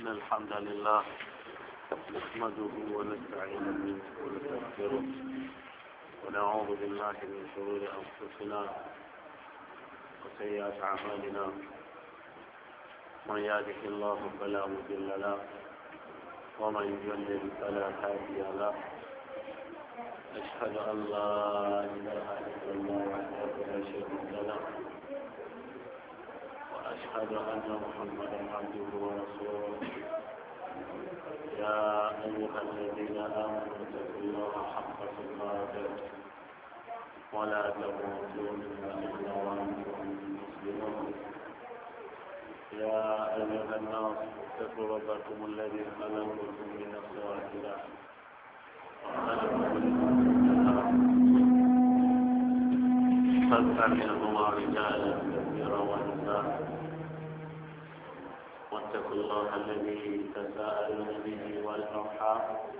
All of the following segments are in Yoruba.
إن الحمد لله نحمده ونستعينه ونستغفره ونعوذ بالله من شرور أنفسنا وسيئات أعمالنا من يهده الله فلا مضل له ومن يضلل فلا هادي له أشهد أن لا إله إلا الله وحده لا شريك له وأشهد أن محمدا عبده ورسوله يا أيها الذين آمنوا اتقوا الله حق تقاته ولا تموتن إلا وأنتم مسلمون يا أيها الناس اتقوا ربكم الذي خلقكم من نفس واحدة خلق منهما رجالا كثيرا ونساء واتقوا الله الذي تساءلون به والأرحام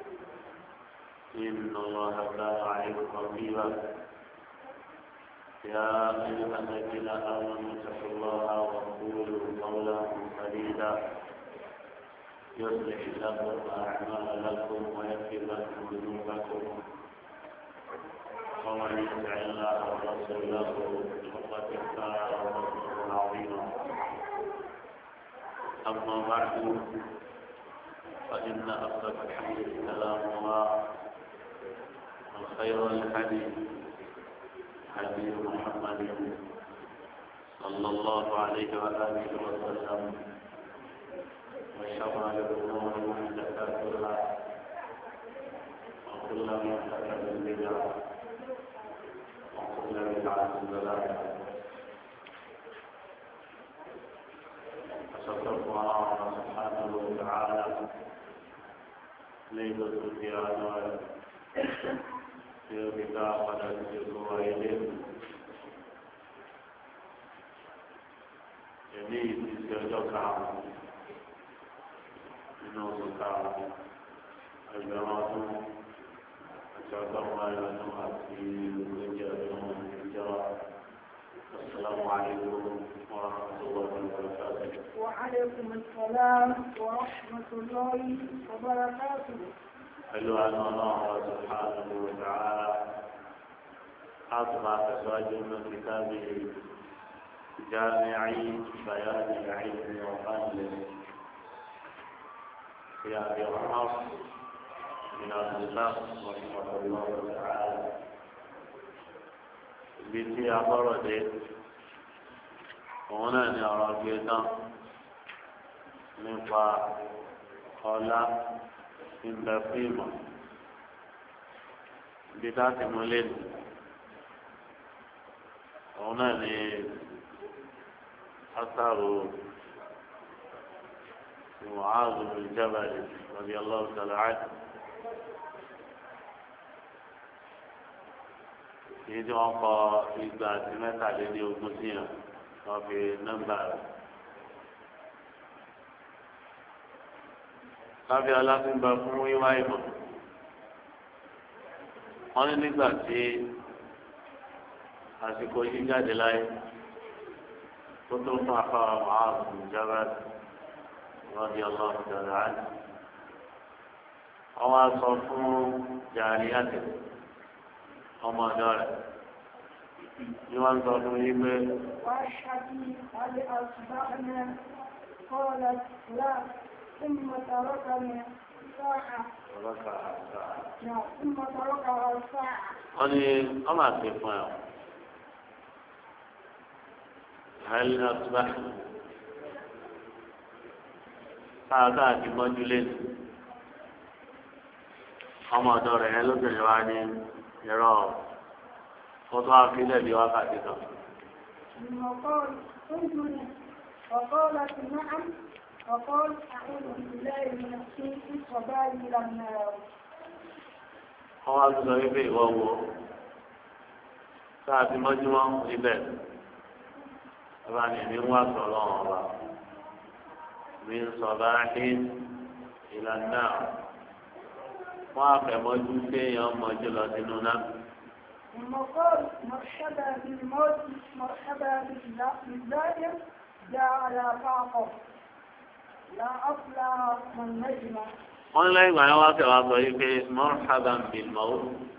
إن الله كان عليكم رقيبا يا أيها الذين آمنوا اتقوا الله وقولوا قولا سديدا يصلح لكم أعمالكم ويغفر لكم ذنوبكم ومن يطع الله ورسوله فقد فاز فوزا عظيما أما بعد فإن أصدق الحديث كلام الله وخير الحديث حديث محمد صلى الله عليه وآله وسلم وشر الأمور محدثاتها وكل محدثة بدعة وكل بدعة ضلالة فشكر الله سبحانه وتعالى ليلة القيامة في كتاب الجزائر جميل استجابة إنه سكر الجماعة أشكر الله لنا في الجزائر السلام عليكم ورحمة الله وبركاته. وعليكم السلام ورحمة الله وبركاته. حلو أن الله سبحانه وتعالى أطبع أزواج من كتابه جامعي بيان العلم وفضله في أبي عمر من عبد الله رحمه الله تعالى بيتي أبردي هنا نرى بيتا من قال إن بقيمة بذات مولد هنا أثر معاذ بن جبل رضي الله تعالى عنه يجي أنقى في ذات متى الذي يوجدين وفي نمبر kábí aláfínbá fún wíwá ìmọ̀ wọ́n ní nígbà tí àsìkò yìí jáde láyé tó tó fún afárá màálù ìjábá rọ́bì ọlọ́run jọ̀rọ̀ àná wọ́n wá sọ fún jàríyàtì ọmọ ọ̀dọ́ rẹ̀ ni wọ́n sọ fún yí pé. wàá ṣàbí alẹ́ àṣùbá ẹ̀mẹ́ kọ́ọ̀lá láà. ثم تركني ساعة. ثم تركها ساعة. أنا أما أتفهم. هل أصبح هذا المجلس أما دور هلو تجواني يرى خطوة في الذي وقعتك. ثم قال انظري فقالت نعم. وقال أعوذ بالله من الشيء وبالي إلى النار. wọ́n wá sọ wípé ìwọ wo sáà tí mọ́júmọ́ ibẹ̀ ọba nìyí ń wá sọ̀rọ̀ ọba mi ń sọ bá ní ìlànà wọ́n á fẹ̀ mọ́jú kéèyàn mọ́jú lọ sínú náà. وقال مرحبا بالموت مرحبا بالزائر جاء على فاقه. لا أفلى من نجم. wọ́n lẹ́yìn ìgbà yẹn wá fẹ́ wá sọ yìí pé marhaban bil maut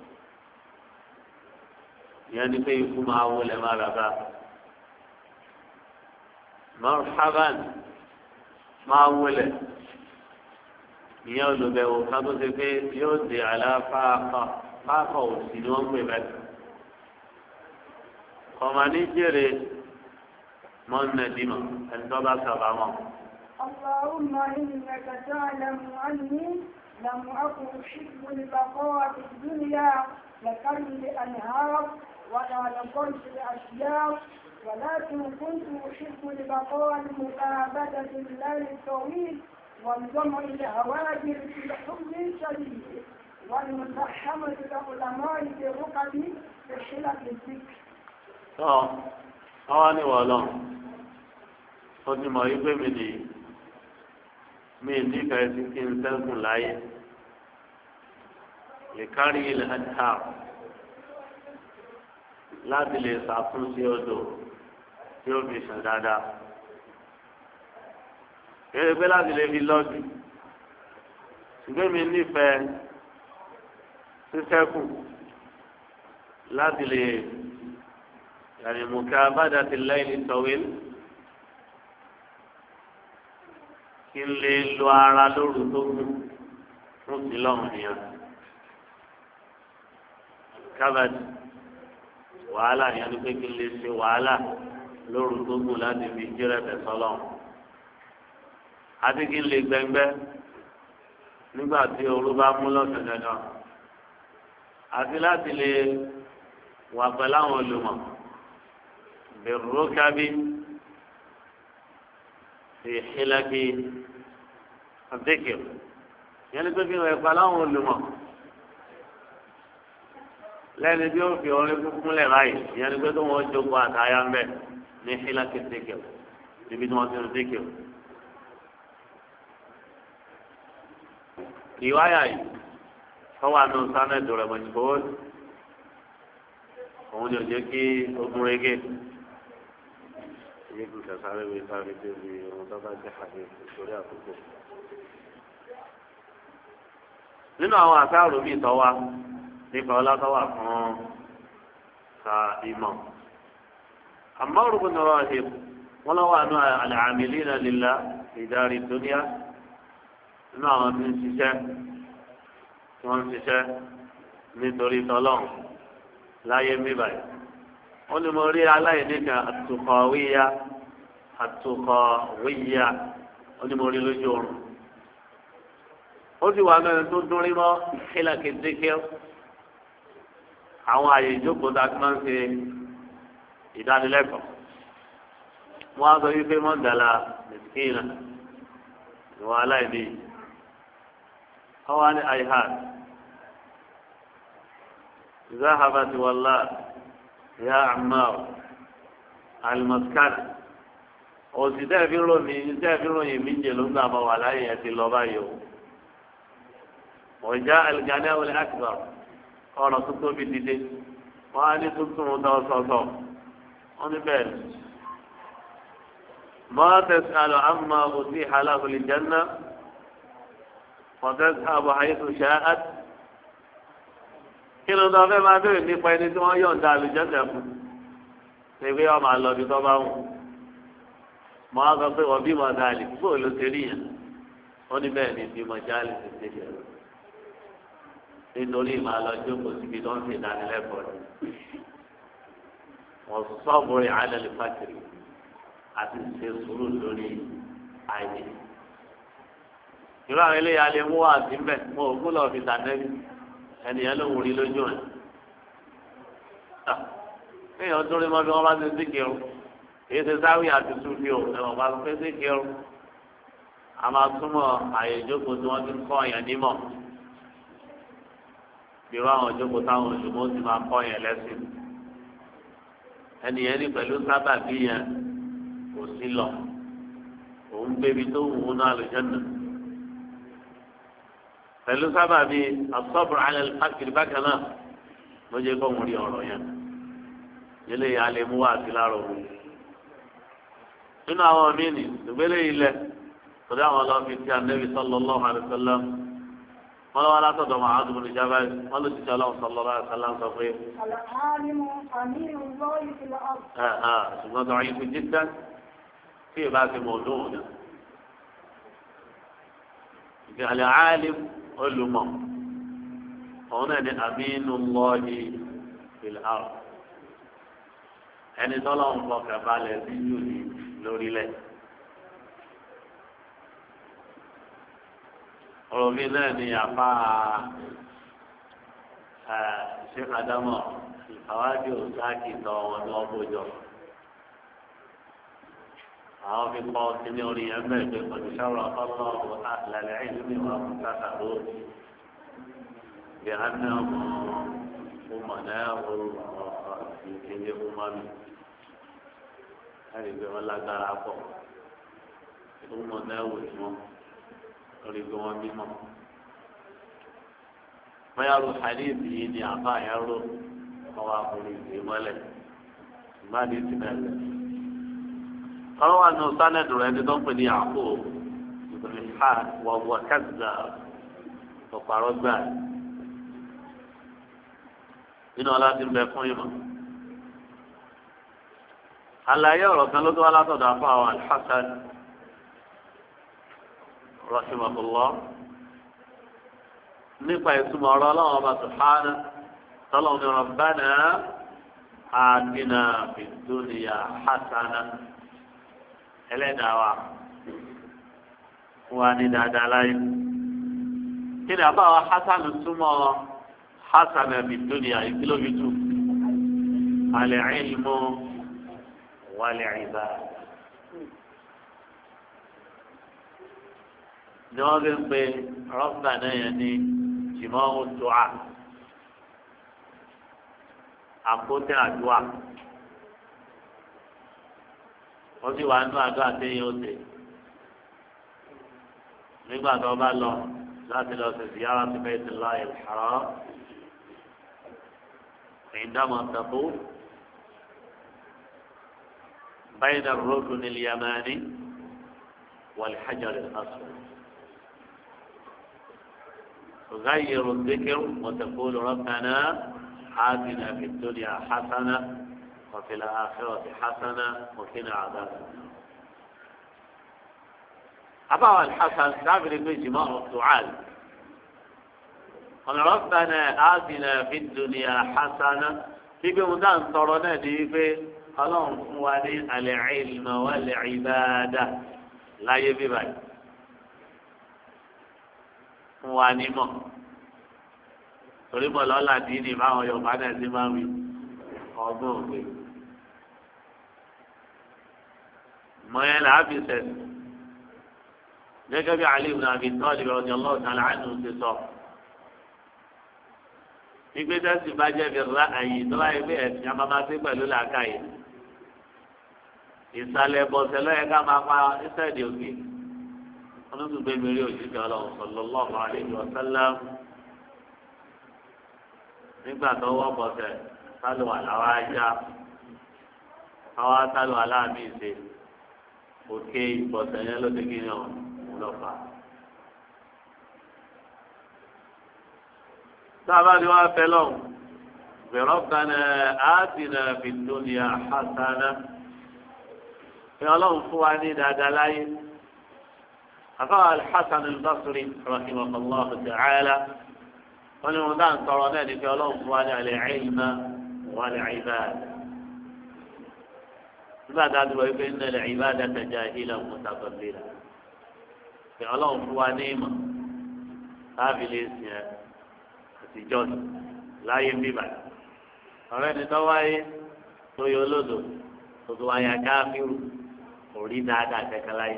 ìyẹn ni pé ikú máa wọlé má bàbá marhaban máa wọlé ìyẹn olùbẹ̀wò kan tó ṣe pé yóò di àlàáfáàkọ̀ òsì ni wọ́n ń pè bẹ́ẹ̀. kọ̀mọ̀ní jèrè mọ́nàdínà ẹni tó bá sábàámọ̀. اللهم إنك تعلم أني لم أكن أحب البقاء في الدنيا لكرم الأنهار ولا لقلت الأشجار ولكن كنت أحب البقاء لمكابدة الليل الطويل والجمع الهواجر في الحب الشديد والمزاحمة العلماء في الركب في حلق الذكر. àwọn ni wọ́n lọ ó ti mọ̀ yí pé mi nífẹ̀ẹ́ sí kí n sẹ́kùn láyé lè kárí ilẹ̀ ẹ̀ta láti lè ṣàtúnṣe odò tí ó fi sàn dáadáa. Kéré pé láti lè fi lọ́ọ̀dù ṣùgbọ́n mi nífẹ̀ẹ́ sísẹ́kù láti lè yàrìmùká bàdà ti lẹ́yìn tọ́wél kí n lè lo ara lóru tó kù fún sílọ́ọ̀mù nìyẹn. kábàdì wàhálà yẹn ni pé kí n lè ṣe wàhálà lóru tó kù láti fi jẹ́rẹ̀ tẹ̀sọ́lọ́mù àti kí n lè gbẹngbẹ́ nígbà tí ooru bá mú lọ́sẹ̀ dandan àti láti lè wà pẹ̀lú àwọn olùmọ̀ bẹ̀rù kábí ìhìlẹ́kì àdékìr yẹn ni pé kí n wà pẹ̀lú àwọn olùmọ̀ lẹ́ni tí ó fi orin kúkún lẹ̀ báyìí yẹn ni pé tó wọ́n jókòó àtàyà ń bẹ̀ ní ìhìlẹ́kì àdékìr níbi tí wọ́n ti ń dékìr. Riwaya yìí fọwọ́ àánú sánẹ́dù rẹ̀ mọ̀jìbọ́n òun ni ò jẹ́ kí ogun rege ìyẹn kò sàsáré wí sáré débi ohun tó bá jẹ́ àdé ìsòrí àkókò. nínú àwọn àṣàrò bíi tọ́wá nípa ọlátọ́wà fún ka ìmọ̀ àmọ́ òrùkún náà wà ṣe wọ́n lọ́wọ́ àánú al-amilina lillah ìdarí dunya nínú àwọn tí ń ṣiṣẹ́ tí wọ́n ń ṣiṣẹ́ nítorí tọ́lọ́hún láyé mi báyìí. wọ́n ní mo rí aláìní kan àtùkọ̀wéyà wọ́n ní mo rí lójú oorun. ó sì wà mẹ́rin tó dún rí mọ́ kílákìdíkẹ́ àwọn àyè ìjókòó tá a ti máa ń ṣe ìdánilẹ́kọ̀ọ́. wọ́n á sọ wípé mọ́ndàlá mẹ́sìkìnà ìwọ̀n aláìní yìí. أواني أيهات ذهبت والله يا عمار المسكن وستافرون من جلونا موالي اللبايو وجاء الجناء الأكبر قال صدق بالدين وأني صدق متوسطا ونبال ما تسأل عما أتيح له للجنة وتذهب حيث شاءت kí ló ń dọ́fẹ́ máa bẹ̀rẹ̀ nípa ẹni tí wọ́n yọ̀ǹda àlùjẹ́sẹ̀ fún ṣe pé ọmọ àlọ́bí tó bá wù mọ́ á sọ pé wọ́n bímọ dáàlì bó ló ṣe rí yẹn wọ́n ní bẹ́ẹ̀ ni bímọ jáàlì ti ṣe yẹn nítorí màá lọ jókòó síbi tó ń ṣe ìdánilẹ́kọ̀ọ́ rẹ̀ wọ́n sọ́ọ̀bùrì àdàlì fàkìrì àti ṣe sùúrù lórí àyè. irú àwọn eléyà lè mú àti mbẹ mo ò kú lọ fi tànẹ́bí ẹnìyẹn ló ń rí lójú rẹ̀. kéèyàn tó rí mọ́ bí wọ́n bá ti sí kírun èyí ti sáwì àti túnfì o ẹ̀wọ̀n bá ti sí kírun a máa túmọ̀ àyè ìjókòó tí wọ́n ti ń kọ́ yẹn nímọ̀ irú àwọn ìjókòó táwọn olùmọ̀ ti máa kọ́ yẹn lẹ́sìn ẹnìyẹn ní pẹ̀lú sábàbí yẹn kò sí lọ òun gbébi tó wù ú náà àlùjánnà pẹ̀lú sábàbí asọ́bùrù alẹ́ fàkìrì bákan náà ló jẹ́ kó ń rí ọ̀rọ̀ yẹn yẹlẹ́ yà á lè mú wá sí láàrọ̀ òun. nínú àwọn míì ní ìgbélé ilẹ̀ torí àwọn ọlọ́run fi ti ànábì sallallahu alaihi wasallam wọn lọ́wọ́ látọ̀dọ̀ Mu'adh bin Jabal wọn ló ti sọ ọlọ́run sallallahu alaihi wasallam sọ pé. ṣùgbọ́n tó ayé fi jíjá tí ì bá ti mọ̀ lóhùn náà. ìgbàlẹ̀ alim olùmọ̀ òun náà ní aminullahi fil ard ẹni tọ́lọ́ ń fọkàn balẹ̀ sí jù ní lórílẹ̀. ọ̀rọ̀ mi náà ni àfa Sheikh Adamu ìfàwádìí òsáàkì tọ́ wọn ní ọgbọ́jọ. àwọn fi kọ́ kíní orí yẹn bẹ́ẹ̀ pé kọ̀dùsọ́rọ̀ ọlọ́run àlàlẹ́ ìlú wa fún kàkà lóòótọ́. bí a ní ọmọ ọmọ náà wọ́n ìkéde ọmọ mi. láti gbé wọn lágbára pọ̀. ọmọ náà wò tí wọ́n lórí bí wọ́n mímọ́. báyàrú hadith yìí ni àbá yẹn rò ọwọ́ àkùnrin ìgbé mọ́lẹ̀ ìmáàdì ti bẹ̀rẹ̀. ọ̀rọ̀ wa nù sánẹ̀dù rẹ̀ ní tó ń pè ní àpò ìbùrẹ̀ ha wọ̀wọ̀ kẹ́sìdà ọ̀pàrọ̀ gbà nínú ọlá ti bẹ fún ìmọ̀. àlàyé ọ̀rọ̀ kan ló tó wá látọ̀dọ̀ àpò àwọn Al-Hasan rahimahullah nípa ìtumọ̀ ọ̀rọ̀ ọlọ́run ọba sùhánà tọ́lọ́run ní rabbana atina fid dunya hasana ẹlẹ́dàá wa fún wa ní dáadáa láyé. kí ni àbáwá hasanu túmọ̀ hasana fid dunya ìkìlómítù al-ilmu wal-ibada. ni wọ́n fi ń pe rọ́bà náà yẹn ní jìmọ̀ dùà àkótí àdúà wọ́n sì wá nú àdúà téèyàn ó tè nígbà tó bá lọ láti lọ sí ziyara sí Baytullahi al-Haram indama taquf bayna ar-rukn al-yamani wal-hajar al-aswad. تغير الذكر وتقول ربنا آتنا في الدنيا حسنة وفي الآخرة حسنة وقنا عذاب النار. أبا الحسن تعبر بجماع الدعاء قال ربنا آتنا في الدنيا حسنة في بمدان طرنا دي في اللهم ولي العلم والعبادة لا يبي باي fún wa nímọ̀ torí bọ̀ lọ́la dìínì báwọn Yorùbá náà ti máa ń wí ọgbọ́n òwe. mọ̀ yẹn là á fi sẹ̀sì gẹ́gẹ́ bí Ali ibn Abi Talib radiyallahu ta'ala anhu ti sọ. ìgbé sẹ́sì bá jẹ́ bí ra àyè tó bá yẹ pé ẹ̀sìn amámasí pẹ̀lú làákàyè. ìsàlẹ̀ bọ̀sẹ̀ lọ́yẹ ká máa pa ìsẹ̀dì òkè. olùdó gbẹmí rí òjijì Ọlọ́run sallallahu alaihi wa sallam nígbà tó wọ́ bọ̀sẹ̀ sálò àláwá ajá àwọn sálò aláàmì ìṣe òkè ìbọ̀sẹ̀ yẹn ló ti kí ni ọ̀hún lọ́fà. sábà ni wọ́n fẹ́ lọ́hùn rabbana atina fid dunya hasana fi Ọlọ́run fún wa ní dáadáa láyé. أقال الحسن البصري رحمه الله تعالى ونمدان طرنان في الله وعلى العلم والعبادة بعد هذا ويقول إن العبادة جاهلا متقبلا في الله ونيمة هذه الاسم سجود لا ينبي بعد أرين تواي تيولدو تواي كافر أريد هذا كلاي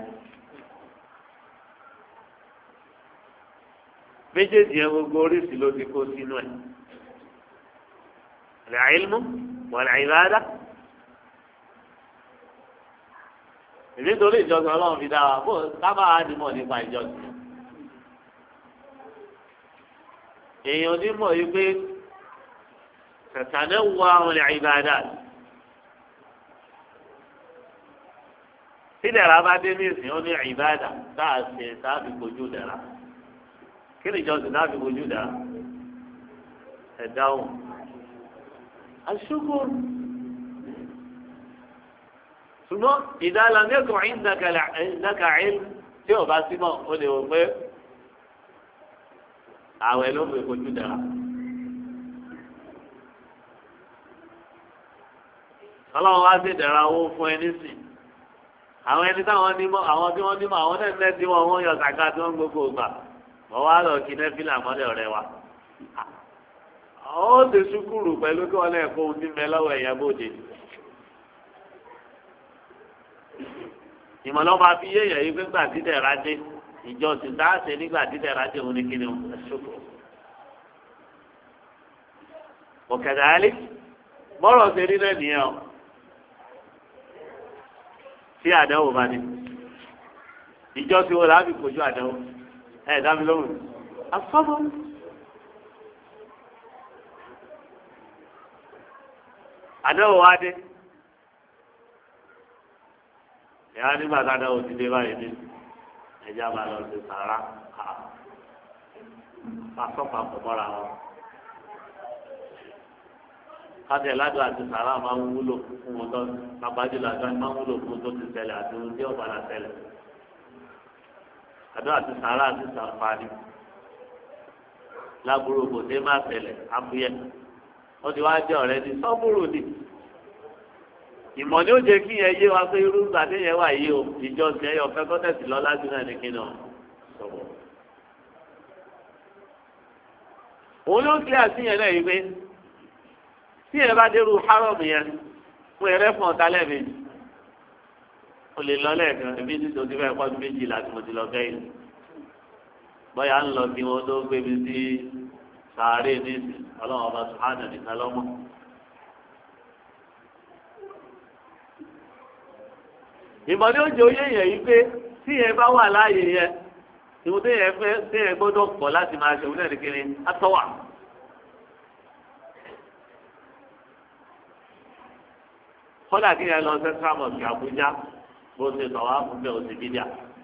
méjèèjì yẹn gbogbo oríṣi ló ti kó sínú ẹ̀ al-ilmu wal-ibada nítorí ìjọsìn Ọlọ́run fi dá wa bó sábà nímọ̀ nípa ìjọsìn èèyàn onímọ̀ yìí pé tẹ̀sánẹ́ wọ àwọn al-ibada tí dẹ̀ra bá dé ní ìsìn ó ní ìbádà táà ṣe táàbì kojú dẹ̀ra kí ni ìjọsìn táàbì kojú dẹ̀ra ẹ̀dáhùn aṣọ́gbọ́n ṣùgbọ́n ìdálàmẹ́kọ̀ọ́ ìdákàáyé tí ò bá símọ̀ ó lè wò pé àwẹ̀ ló fi kojú dẹ̀ra. ọlọ́run wá sí ìdẹ̀ra owó fún ẹni sìn àwọn ẹni táwọn nímọ̀ àwọn tí wọ́n nímọ̀ àwọn náà nẹ́ẹ̀tì wọ́n yọ sàká tí wọ́n gbogbo gbà wọ́n wá lọ kí nẹ́fìlà mọ́lẹ̀ ọ̀rẹ́ wa. ó ti ṣúkúrù pẹ̀lú kí wọ́n lẹ́ẹ̀kọ́ ohun tí ń bẹ lọ́wọ́ ẹ̀yà bòde. ìmọ̀lọ́ máa fi yéèyàn yìí pé gbà dídẹ̀ rájé ìjọsìn dáàsẹ̀ nígbà dídẹ̀ rájé òun ní kíni ṣòkò. òkèdè alẹ́ bọ́rọ̀ ṣe rí náà nìyẹn o tí àdánwò bá ní ìjọsìn wo làá fi kojú àdánwò ẹ̀ dá mi lóhùn asọ́mọ́. àdánwò wá dé ìyá nígbà tá a dáwọ́ ti dé báyìí ní ẹ̀jẹ̀ àbá lọ sí sàrà pàṣọpà pọ̀ mọ́ra wọn. kájẹ ládùn àti sàrà máa ń wúlò fún wọn tó pàpàjù ládùn máa ń wúlò fún wọn tó ti ṣẹlẹ̀ àti ohun tí ó padà ṣẹlẹ̀. àdùn àti sàrà àti sàǹfààní lágbóró kò dé má ṣẹlẹ̀ àbúyẹ ó ti wá jẹ́ ọ̀rẹ́ ní sọ́bùrù ni. ìmọ̀ ni ó jẹ́ kí yẹn yé wa pé irú gbàdé yẹn wà yìí o ìjọsìn ẹ̀yọ fẹ́ kọ́tẹ̀sì lọ lájú náà ní kí náà sọ̀rọ̀. òun ló ń kílẹ̀ àtìyẹn náà yìí pé tí ẹ bá dérú hárọ̀mù yẹn fún ẹrẹ́ fún ọ̀tá lẹ́ẹ̀mejì o lè lọ lẹ́ẹ̀kan ẹbí tí tó ti fẹ́ pọ́jú méjì láti mo ti lọ kẹ́yìn bọ́yá ń lọ bí wọn tó gbé mi sí sàárè níìsì ọlọ́run ọba sùhánà nìkan lọ́mọ. ìmọ̀ ní oúnjẹ oyé yẹn yìí pé tí yẹn bá wà láàyè yẹn ìwọ tí yẹn gbọ́dọ̀ pọ̀ láti máa ṣe òun náà ní kiri atọ́wà. kọ́dà kí yẹn lọ central mosque Àbújá bó ṣe sọ̀wá fún bẹ́ẹ̀ òsì bídíà.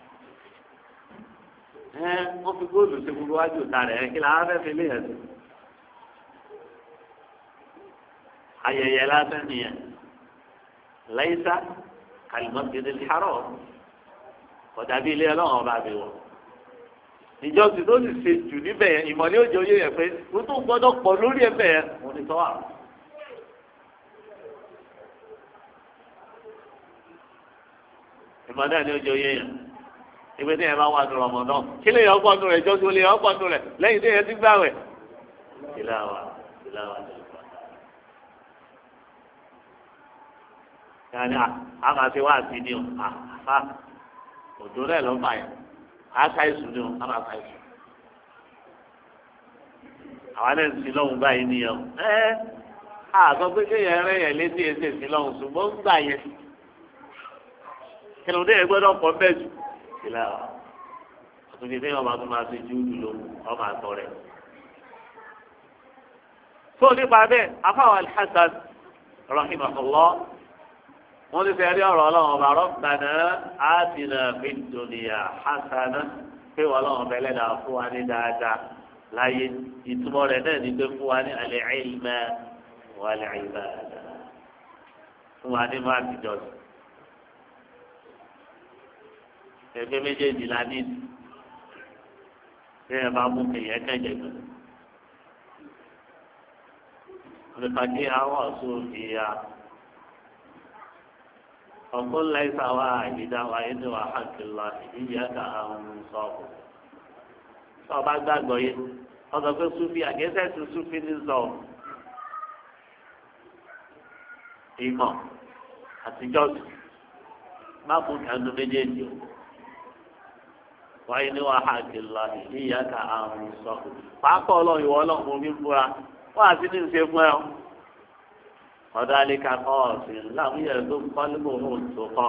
wọ́n fi góòlù ṣe gbogbo wájú ìta rẹ̀ kí làwọn fẹ́ fi lé yẹn sí. ayẹyẹ lásán nìyẹn laysa kal-masjid al-haram kọjá bí ilé ọlọ́run ọba mi wọ̀. ìjọsìn tó sì ṣe jù níbẹ̀ yẹn ìmọ̀ ní òjò yẹ yẹn pé wọ́n tó gbọ́dọ̀ pọ̀ lórí ẹ̀bẹ̀ yẹn wọ́n ní sọ́wọ́ àwọn. ìmọ̀ náà ní ojú oyé yẹn ìgbé tí yẹn bá wà ní Ramadan kí lè yọ ọgbọ́n nù rẹ̀ jọ́sí olè yọ ọgbọ́n nù rẹ̀ lẹ́yìn tí yẹn ti gbà wẹ̀. ìlàwà yanni a máa fi wá sí ni o àfa òjò rẹ̀ ló fà yẹn a ká ìsùn ni o a máa ká ìsùn. àwọn alẹ́ ń sin lọ́hùn báyìí nìyẹn o àgọ́ pé kéèyàn rẹ̀ yẹn létí ẹsẹ̀ sí lọ́hùn ṣùgbọ́n ń gbà yẹn kí ló dé gbọ́dọ̀ pọ̀ bẹ́ẹ̀ jù sílẹ̀ ọ̀ àtúntì tí wọn bá tún máa ṣe júùdù ló ọmọ àtọ rẹ̀. tó nípa bẹ́ẹ̀ afáwọn Al-Hasan rahimahullah wọ́n ti fẹ́ rí ọ̀rọ̀ ọlọ́run ọba rabbana atina fid dunya hasana pé wọ́n ọlọ́run ọba ẹlẹ́dàá fún wa ní dáadáa láyé ìtumọ̀ rẹ̀ náà ní pé fún wa ní al-ilma wal-ibada fún wa ní máa ti jọ sí. ẹgbẹ́ méjèèjì la ní ìdí tí ẹ bá mú kéèyàn kẹ́jẹ̀ gbé. olùpàdé àwọn ọ̀ṣun ìyá ọ̀gbọ́n láìsà wà àyídá wa inú wa hàkìlá ìyá ká àwọn sọ̀rọ̀. sọ bá gbàgbọ́ yé ọ̀sọ̀ pé súfì àgẹ́sẹ̀ tún súfì ní sọ ìmọ̀ àtijọ́ má mú kánú méjèèjì o. wáyé ní wàá hàkìlá ìyá ká àwọn sọ̀rọ̀. pàápàá ọlọ́run ìwọ ọlọ́run mo fi ń fura wọ́n àti ní ìṣe fún ẹ o. ọ̀dọ̀ àlekà kọ́ ọ̀sìn láwùjọ tó kọ́ níbo òun tó kọ́.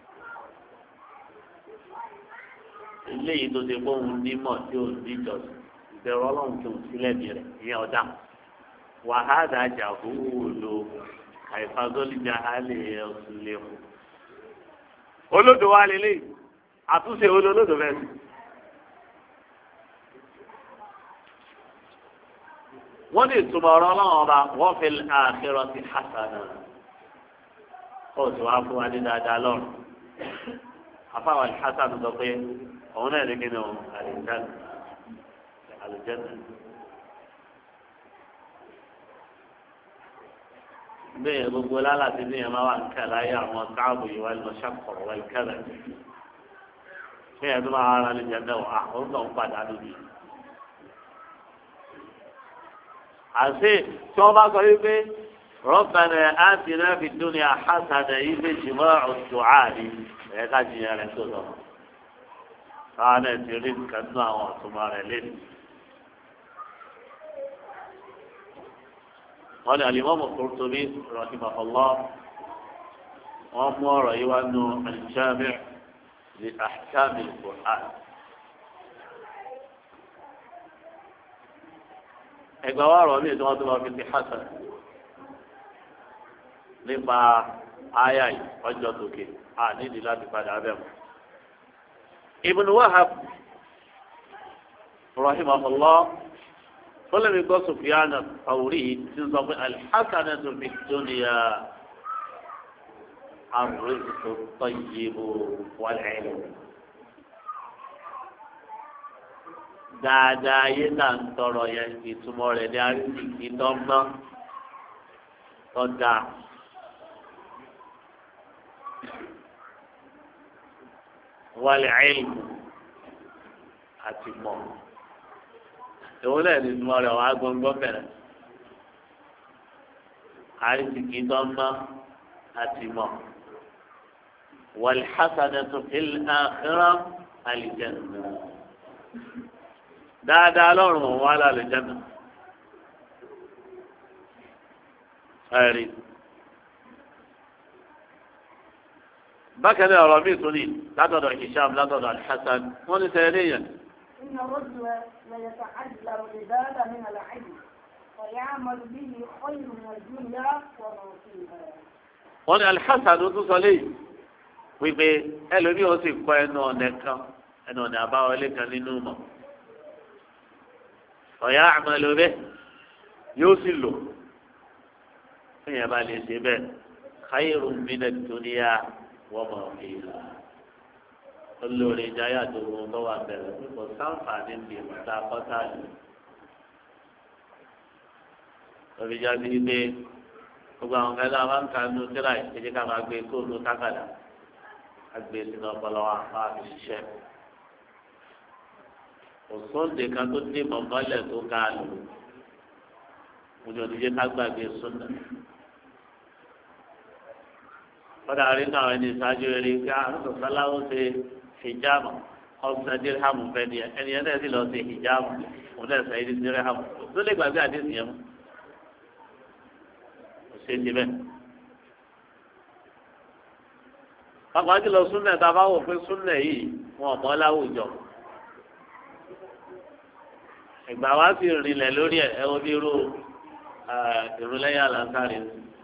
eléyìí tó ṣe fóun nímọ̀ tí ò ní ìjọsìn ìbẹ̀rù ọlọ́run tó ń sílẹ̀ bí rẹ̀ ìyẹn ọ̀dà. wàhálà jàhúùlù àìfàgọ́lìjà alẹ́ ọ̀sùn lẹ́kọ̀ọ́. olódò wa lélẹ̀ àtúnṣe olódò bẹ́ẹ̀ sí. wọ́n ní ìtumọ̀ ọ̀rọ̀ ọlọ́run ọba wọ́n fi akhirati hasana ó sì wá fún wa ní dáadáa lọ́rùn afáwọn alhassan sọ pé òun náà ní kí ni àlùjẹ́nà bẹ́ẹ̀ gbogbo lálàtí ní ẹ̀ máa wà ní kẹláyé àwọn káàbù yìí wà lọ ṣàkọrọ̀ wà kẹlẹ̀ bẹ́ẹ̀ tó máa rà ní jẹ́nà àwọn tó ń padà lóbi. àti tí wọ́n bá sọ wípé ربنا آتنا في الدنيا حسنة إذا جماع الدعاء ẹ̀ka jìyàn rẹ̀ tó lọ. káwọn náà ti rí nǹkan nínú àwọn ọ̀túnmọ̀ rẹ̀ lẹ́nu. wọ́n ní Al-Imam Qurtubi rahimahullah wọ́n mú ọ̀rọ̀ yìí wá nù al-Jami' li ahkam al-Qur'an. ẹgbẹ́ wa rọ̀ mí tí wọ́n tó lọ fi ti hasan nípa àyà yìí ọjọ́ tókè nídìí láti padà bẹ̀ mọ́. Ibn Wahab rahimahullah fọlẹ́mi gbọ́ Sufyan Thawri ti sọ pé al-hasanatu fi dunya ar-rizqu at-tayyibu wal-ilm. dáadáa yé náà ń tọrọ yẹn ìtumọ̀ rẹ̀ ní àrísìkí dọ́gbọ́n tó dáa. wal-ilm àti mọ̀ ìwọ náà ní ìtumọ̀ rẹ̀ wàá gbọ́ngbọ́n bẹ̀rẹ̀ àrísìkí dọ́gbọ́n àti mọ̀ wal-hasanatu fil-akhirah al-jannah dáadáa lọ́rùn wọn lálẹ́ jẹ́nà ẹ̀rí. bákan náà ọ̀rọ̀ mi tún ní látọ̀dọ̀ Hisham látọ̀dọ̀ Al-Hasan wọ́n ní sẹ́yìn léèyàn. إن الرجل ليتعلم العبادة من العلم ويعمل به خير من الدنيا وما فيها. wọ́n ní Al-Hasan tó sọ léyìí wípé ẹlòmíì ó sì kọ́ ẹnu ọ̀nà àbáwọlé kan nínú mọ̀. ọ̀yá àmàlò bẹ́ẹ̀ yóò sì lò fún yẹn bá lè ṣe bẹ́ẹ̀ káyọ̀rọ̀ mílẹ̀ dúníyà wọ́n mọ̀ ìlà olórí ìjáyà tó wọ́n bá wà bẹ̀rẹ̀ kò sáǹfààní bí ìmọ̀ta kọ́tà lù. òbíjà ti gbé gbogbo àwọn kẹlẹ́ àwọn kan nù tíra ìṣèjì ká máa gbé kóòlù kákàdá àgbè sínú ọpọlọ wa máa fi ṣiṣẹ́. òsóǹdè kan tó dé mọ̀mọ́lẹ̀ tó ká lò mo ní oníjẹ́ ká gbàgbé súnà. kọ́dà rí náà ẹni ìsáájú eré ká àrùn sáláwó ṣe hijamu ọ̀sán dirhamu fẹ́ ni ẹni ẹ̀ náà sì lọ ṣe hijamu òun náà sẹ́yìn dirhamu tó lè gbàgbé àdéhùn yẹn mú. kò ṣe é ti bẹ́ẹ̀. pàápàá jùlọ súnà tá a bá wò pé súnà yìí wọn ò mọ́ láwùjọ. ìgbà wa sì rìnlẹ̀ lórí ẹ̀ wo bí irú ìrúlẹ́yà làǹkàrí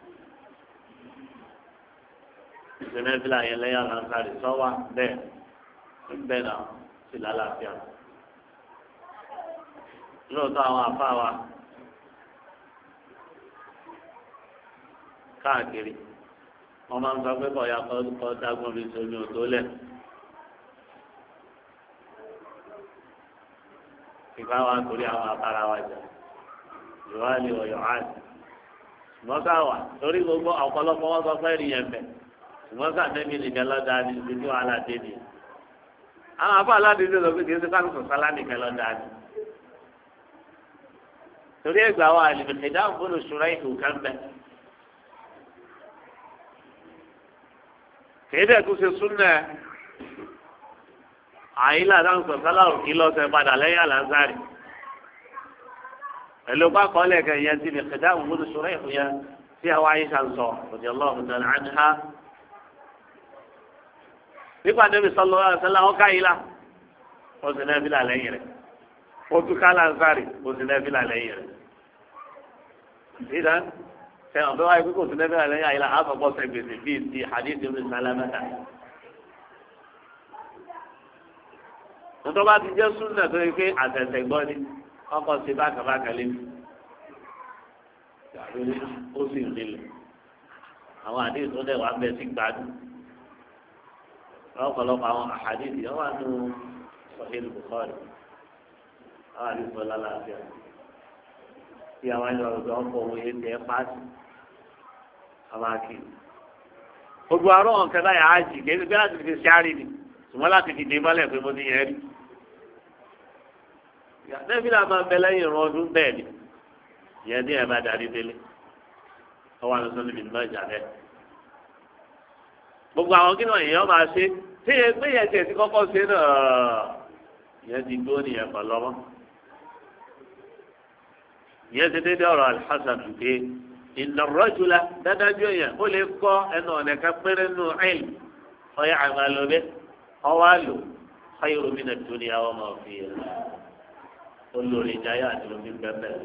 ìgbẹ́nẹ́fìlà yẹn lẹ́yà làǹkàrí sọ́wọ́ bẹ́ẹ̀ bẹ́ẹ̀ náà sì lálàáfíà. lóòótọ́ àwọn àfa wa káàkiri wọ́n máa ń sọ pé bọ̀yà kọ́ dágbọ́n mi sómi ò tó lẹ̀. ìfá wa torí àwọn afárá wa jà ìwádìí ọ̀yọ́ àti ṣùgbọ́n sáwà torí gbogbo ọ̀pọ̀lọpọ̀ wọn sọ fẹ́ẹ́ rí yẹn bẹ̀ ṣùgbọ́n sàmẹ́bí nìkan lọ́dà ní ibi tí wàhálà dé ni. àwọn afá aládé ló sọ pé kì í ṣe káàkiri sọ̀sálà nìkan lọ́dà ni. torí ẹgbàá wa àlìmọ̀ ìdáhùn fún òṣùrọ̀ ìhù kan bẹ̀. kéde tó ṣe súnà àyílà dáhùn sọ̀sálà òkè lọ́sẹ̀ padà lẹ́yìn àlàzárì pẹ̀lú pákọ́lẹ̀ kan yẹn ti lè kẹ̀dá òmùdó sọ̀rọ̀ ìhù yẹn tí àwọn àyíṣà ń sọ òdì ọlọ́run tẹ̀lé àníhá. nípa níbi sọlọ ọ̀sẹ̀lá wọn káyìlá ó sì náà fìlà lẹ́yìn rẹ̀ ó tún ká àlàzárì ó sì náà fìlà lẹ́yìn rẹ̀. ìdá sẹ́wọ̀n tó wáyé pé kò sí náà fìlà lẹ́yìn àyílá àkọ́kọ́ sẹ́gbèsè bíi ti hadith ibn Salamata tó bá ti jẹ́ súnà tó yẹ pé àtẹ̀tẹ̀ gbọ́ ni ọkọ̀ sí bákàbákà lé mi ó sì ń lélẹ̀ àwọn àdéhùn tó dẹ̀ wá bẹ sí gbádùn ọ̀pọ̀lọpọ̀ àwọn àhàdìsì wọ́n wà nù Sahih Bukhari àwọn àdéhùn tó lálàáfíà tí àwọn ẹni ọ̀rọ̀ ọ̀pọ̀ òun yẹn tẹ̀ pàṣẹ àwọn akéwì. gbogbo àárọ̀ ọ̀kẹ́ báyà á jì kéde bí láti fi ṣe àárí ni ṣùgbọ́n láti fi dé mọ́lẹ̀ pé mo ti yẹn rí. nẹ́bí náà máa ń bẹ lẹ́yìn ìrún ọdún bẹ́ẹ̀ ni ìyẹn ní ẹ̀ bá darí délé ọwọ́ àwọn sọ́ni bìnnú náà jà bẹ́ẹ̀. gbogbo àwọn kí náà èèyàn máa ṣe tí yẹn pé yẹn tiẹ̀ ti kọ́kọ́ ṣe náà ìyẹn ti dúró nìyẹn pọ̀ lọ́wọ́. ìyẹn ti dédé ọ̀rọ̀ Al-Hasan pé inna ar-rajula dádájọ́ yẹn ó lè kọ́ ẹnu ọ̀nà kan péré nù ẹ̀yìn ọ̀yà àmàlóbẹ́ ọwọ́ àlò khayru min ad-dunya wa ma fiha olórí ìjáyà àti lómi bẹ́ẹ̀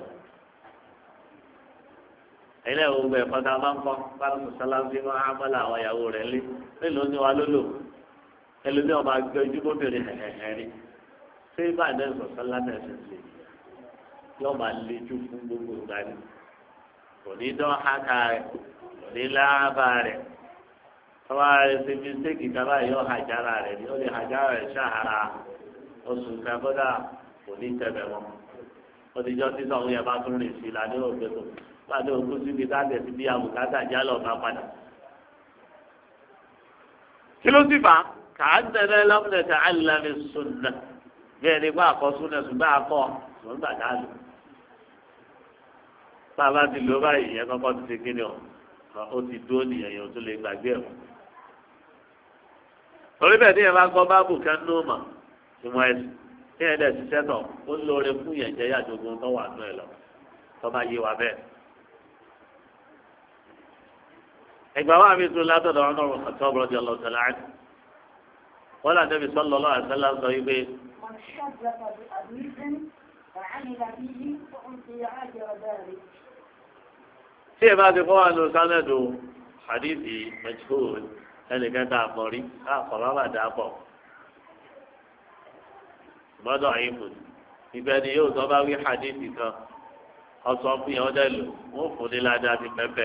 ẹ̀yin náà gbogbo ẹ̀kọ́ tá a máa ń kọ́ báwọn sọ̀sálà ń fi máa ń bọ́lá àwọn ìyàwó rẹ̀ lé mélòó ni wàá lólò ẹlòmíì ọba gbé ojú bóbìnrin hẹ̀hẹ̀hẹ̀ rí ṣé ìbàdàn sọ̀sálà náà ṣe ṣe yóò máa lejú fún gbogbo ìgbà ni kò ní dán haka rẹ̀ kò ní láàbà rẹ̀ tọ́wọ́ ṣe mistake kaba yóò hajara rẹ̀ ni ó lè hajara rẹ̀ ṣáhara oṣù kẹfọ́dà kò ní tẹ̀bẹ̀ wọn ó ti jọ títọ́ òun yẹn bá tún rìn sí i ládé ògbésò pàdé òkú síbi káàdé síbi àbùkátà jálọ̀ bá padà. kí ló sì fà á kà á tẹ̀lé lọ́mọdé alámi sunna bí ẹni pé àkọ́ sunna ṣùgbọ́n àkọ́ ṣùgbọ́n gbàdá lò. tá a bá ti lò báyìí yẹn kọ́kọ́ ti ṣe kíni ọ̀ ó ti dúró nìyẹn yẹn ó tún lè gbàgbé ẹ̀. torí bẹ́ẹ̀ ni ẹ bá gbọ́ báàbù kan ní òmà ìmọ̀ ẹ̀sìn tí ẹ̀ dẹ̀ ṣiṣẹ́ tọ̀ ó lóore fún yẹn jẹ́ yàjọ̀gbọ́n tó wà nù ẹ̀ lọ tó bá yé wa bẹ́ẹ̀. ẹgbẹ́ wa mi tún látọ̀dọ̀ ọ̀nà ọ̀tọ́ ọ̀bọ̀rọ̀ di ọlọ́ọ̀tẹ̀lá ẹ̀ wọ́n là Nabi sallallahu alaihi wasallam sọ wípé. tí ẹ bá ti fọwọ́ àlọ́ sánẹ́dù hadithi majhul ẹnìkan dà pọ̀ rí àkọ́rọ́ bá dà pọ̀ gbọ́dọ̀ àyìnbó ibẹ̀ ni yóò tọ́ bá wí hadithi kan ọ̀sán fún yẹn ọdẹ lò wọ́n fún ní ládàá ti pẹ́pẹ́.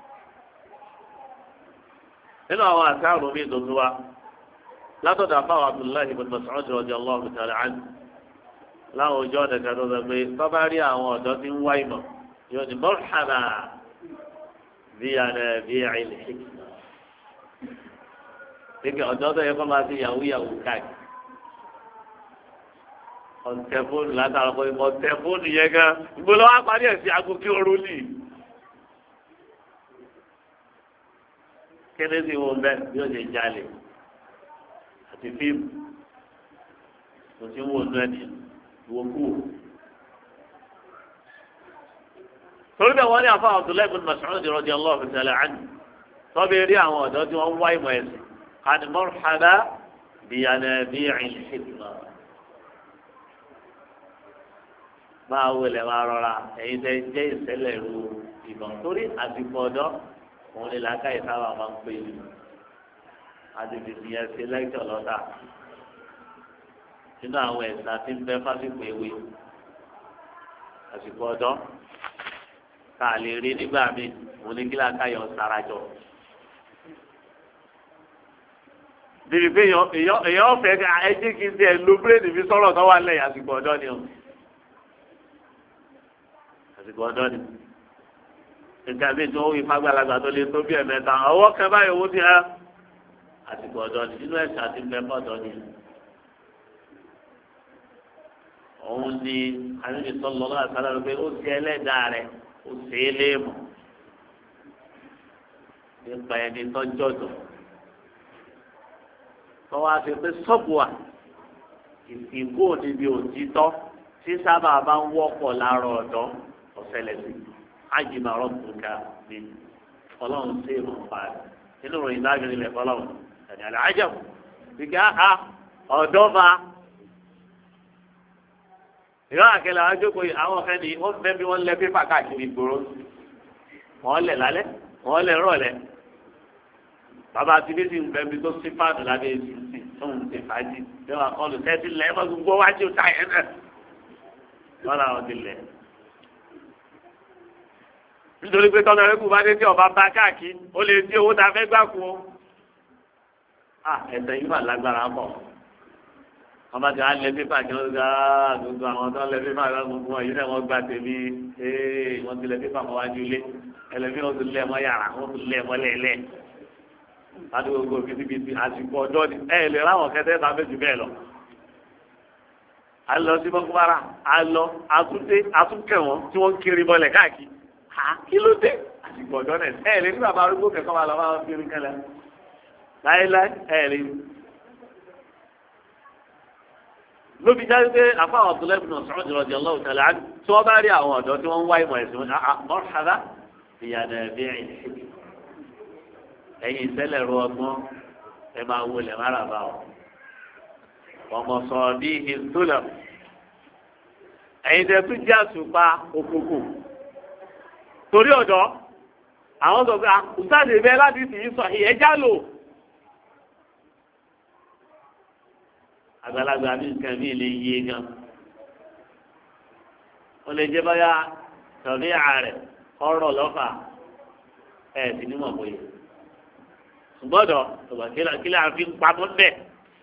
nínú àwọn àṣàrò mi tó tó wa látọ̀dọ̀ àfáwọn Abdullahi ibn Mas'ud radiyallahu ta'ala anhu láwọn ojú ọ̀dẹ̀ kan tó sọ pé tó bá rí àwọn ọ̀dọ́ tí ń wá ìmọ̀ yóò ní marhaba bí àná bí àìlè hikma. Gbẹ̀gẹ̀ ọ̀dọ́ tó yẹ kó máa ti yahoo yahoo káàkiri. ọ̀tẹ̀ fóònù látara pé ọ̀tẹ̀ fóònù yẹn gan ìgbòlò wa parí ẹ̀ sí aago kí oru lì. kéde sí wọn bẹ́ẹ̀ bí ó ṣe jalè àti fíìmù kò sí wọn nú ẹni wọ́n kú. torí bẹ́ẹ̀ wọ́n ní àfa Abdullahi ibn Mas'ud radiyallahu ta'ala anhu tọ́bi rí àwọn ọ̀dọ́ tí wọ́n ń wá ìmọ̀ ẹ̀sìn àti marhaba biyanabi'il hikma. máa wọlé máa rọra ẹ̀yin tẹ́ jẹ́ ìṣẹ̀lẹ̀ ru ìbọn torí àsìkò ọ̀dọ́ òun lè làákà ìsáwà máa ń pè é àdìbìbì yẹn ṣe lẹ́kítọ̀ lọ́dà nínú àwọn ẹ̀sà tí ń bẹ fásitì ewé àsìkò ọ̀dọ́ ká lè rí nígbà míì òun ní kí làákà yọ sarajọ. bíbí pé èèyàn ọ̀fẹ́ ẹjí kí n tiẹ̀ lo bírèdì fi sọ̀rọ̀ tó wà lẹ́yìn àsìkò ọ̀dọ́ ni o àsìkò ọ̀dọ́ ni nǹkan bíi tí wọ́n wí fagbalagbà tó lè tó bí ẹ̀mẹ́ta ọwọ́ kan báyìí owó ti há àsìkò ọ̀dọ́ ni inú ẹ̀sìn àti mẹ́fọ́ ọ̀dọ́ ni. òun ni àníbi sọ́lọ́ lọ́wọ́ àtàlà rẹ̀ pé ó ti ẹlẹ́dàá rẹ̀ ó sì é léèmọ̀ nípa ẹni tọ́jọ́dọ̀ tọ́wọ́ àti pé sọ́bùà ìsìnkú níbi òtítọ́ tí sábà máa ń wọ́pọ̀ láàárọ̀ ọ̀dọ́ ọ̀sẹ̀lẹ̀ sí ajima rọ́bùkà ní ọlọ́run sí ìmọ̀ parí inú ìròyìn lágbèrè ilẹ̀ fọlọ́run ẹ̀dẹ̀ àlẹ́ ajab bìkẹ́ àhá ọ̀dọ́ ma ìyá àkẹlẹ̀ àjókòó àwọn ọ̀fẹ́ ni wọ́n fẹ́ bí wọ́n lẹ pépà káàkiri gbòòrò wọ́n lẹ̀ lálẹ́ wọ́n lẹ̀ rọ̀lẹ́ bàbá àti bí sì ń bẹ́ẹ̀ bí tó sí fáànù lábẹ́ èsì sí tóun ti fàájì yóò wá kọlù tẹ́tí lẹ́ mọ́ gbogbo wájú táyẹ̀ náà wọ́n làwọn ti lẹ̀. nítorí pé tọ́lá ẹ̀kú bá dé tí ọba bá káàkiri ó lè dí owó tá a fẹ́ gbà kú o. ẹ̀sẹ̀ yìí wà lágbára pọ̀ ọba tí wọ́n lẹ pépà kí wọ́n gbà gbogbo àwọn tó ń lẹ pépà gbogbo wọn yìí náà wọ́n gbà tèmi wọ́n ti lẹ pépà mọ́ wájú ilé ẹlẹ́mí wọ́n ti lẹ̀ mọ́ yàrá wọ́n ti lẹ̀ mọ́ lẹ́lẹ́ láti gbogbo kìtìkìtì àsìkò ọjọ́ ni lè ráwọn kẹtẹ́ tá a fẹ́ jù bẹ́ẹ̀ lọ. a lọ sí mọ́kúbára a lọ atúnkẹ̀wọ̀n tí wọ́n ń kiri bọ́lẹ̀ káàkiri kí ló dé àsìkò ọjọ́ náà lè ní bàbá arúgbó kẹ̀kọ́ máa lọ máa kiri kẹlẹ́ láéláé lè. lóbi jáde pé àfáwọn Abdullahi ibn Mas'ud radiyallahu ta'ala anhu tí wọ́n bá rí àwọn ọ̀dọ́ tí wọ́n ń wá ìmọ̀ ẹ̀sìn wọn marhaba ìyànà ẹ̀mí ẹ̀yìn ìṣẹ̀lẹ̀ ru ọgbọ́n ẹ máa wọlé máràbà ọ ọmọ sọ bí ìdúlọ ẹ̀yin tẹ tún jẹ́ àtùpà òkùnkùn torí ọ̀dọ́ àwọn sọ pé àkùsáàdì bẹ́ẹ̀ láti sì í sọ ìyẹn já lò àgbàlagbà bí nǹkan mi lè yé gan ó lè jẹ́ báyà tọ̀bí ààrẹ ọ̀rọ̀ lọ́fà ẹ̀ sì ní mọ̀ bóyá gbọ́dọ̀ ọba kílà fi pamọ́ bẹ́ẹ̀.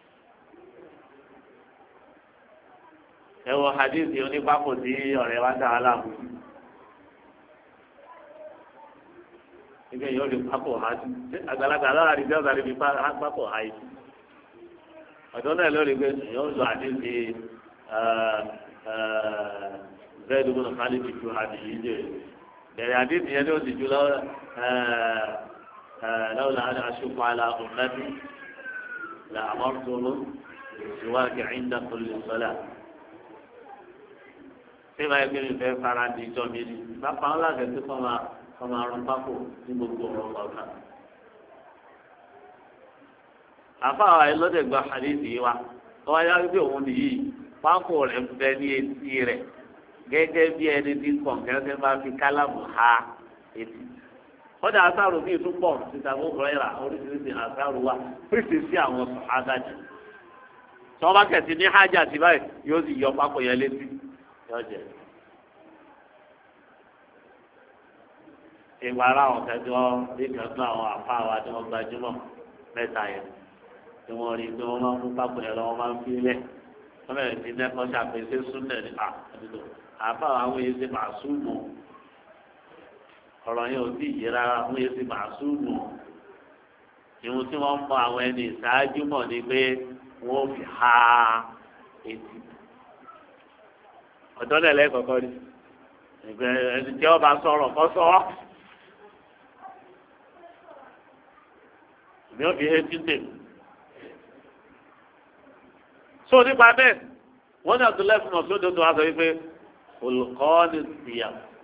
ẹ wọ hadith onípapò tí ọ̀rẹ́ wa dá wa láàmú. ibẹ̀ yóò lè papò ha sí àgbàlagbà alára rí bẹ́ẹ̀ bá rí papò ha yìí. ọ̀dọ́ náà lórí pé yóò lọ hadith bẹ́ẹ̀ dúró náà kálí ti ju hadith yìí jẹ́ bẹ̀rẹ̀ hadith yẹn ní oṣù jùlọ. لولا أن أشق على أمتي لأمرتهم بالسواك عند كل صلاة. Sébà yẹ kí ni fẹ́ fara di ìjọ mi ni. Bàbá wọn láti ẹsẹ̀ kọ́ máa rún pákó ní gbogbo ọ̀rọ̀ ọ̀kan. Àfáà ẹlọ́dẹ̀ gba hadith yìí wa. Wọ́n wáyé wípé òun nìyí pákó rẹ̀ ń bẹ ní etí rẹ̀ gẹ́gẹ́ bí ẹni tí kọ̀ǹkẹ́rẹ́ bá fi kálámù ha etí. wọ́n dà àṣàrò bíi túbọ̀ títa gbogbo ẹ̀rà oríṣiríṣi àṣàrò wa pèsè sí àwọn adájọ́ tí wọ́n bá kẹ̀sí ní hajj àti báyìí yóò sì yọ pákó yẹn létí yóò jẹ. ìgbà ara àwọn kẹjọ bí kẹjọ àwọn àfa wa tí wọ́n gbajúmọ̀ mẹ́ta yẹn tí wọ́n rí pé wọ́n máa ń mú pákó yẹn lọ́wọ́ máa ń fi lẹ̀ wọ́n bẹ̀rẹ̀ sí nẹ́kọ́ ṣàpèsè súnẹ̀ ní àfa àwọn èyí ṣe màṣúmù ọ̀rọ̀ yẹn ò tí ì yé rárá wọ́n yé sí màṣúmù ìhun tí wọ́n mọ àwọn ẹni ìṣáájú mọ̀ ni pé wọ́n fi ha etí ọ̀dọ́ náà lẹ́kọ̀ọ́kọ́ rí ẹni tí ọba sọ̀rọ̀ kọ́ sọ ọ́ ìbí ó fi etí tèmi. so nípa bẹ́ẹ̀ wọ́n ní àtúntò lẹ́fún ọ̀sán òdodo wa sọ wípé olùkọ́ ni tìyà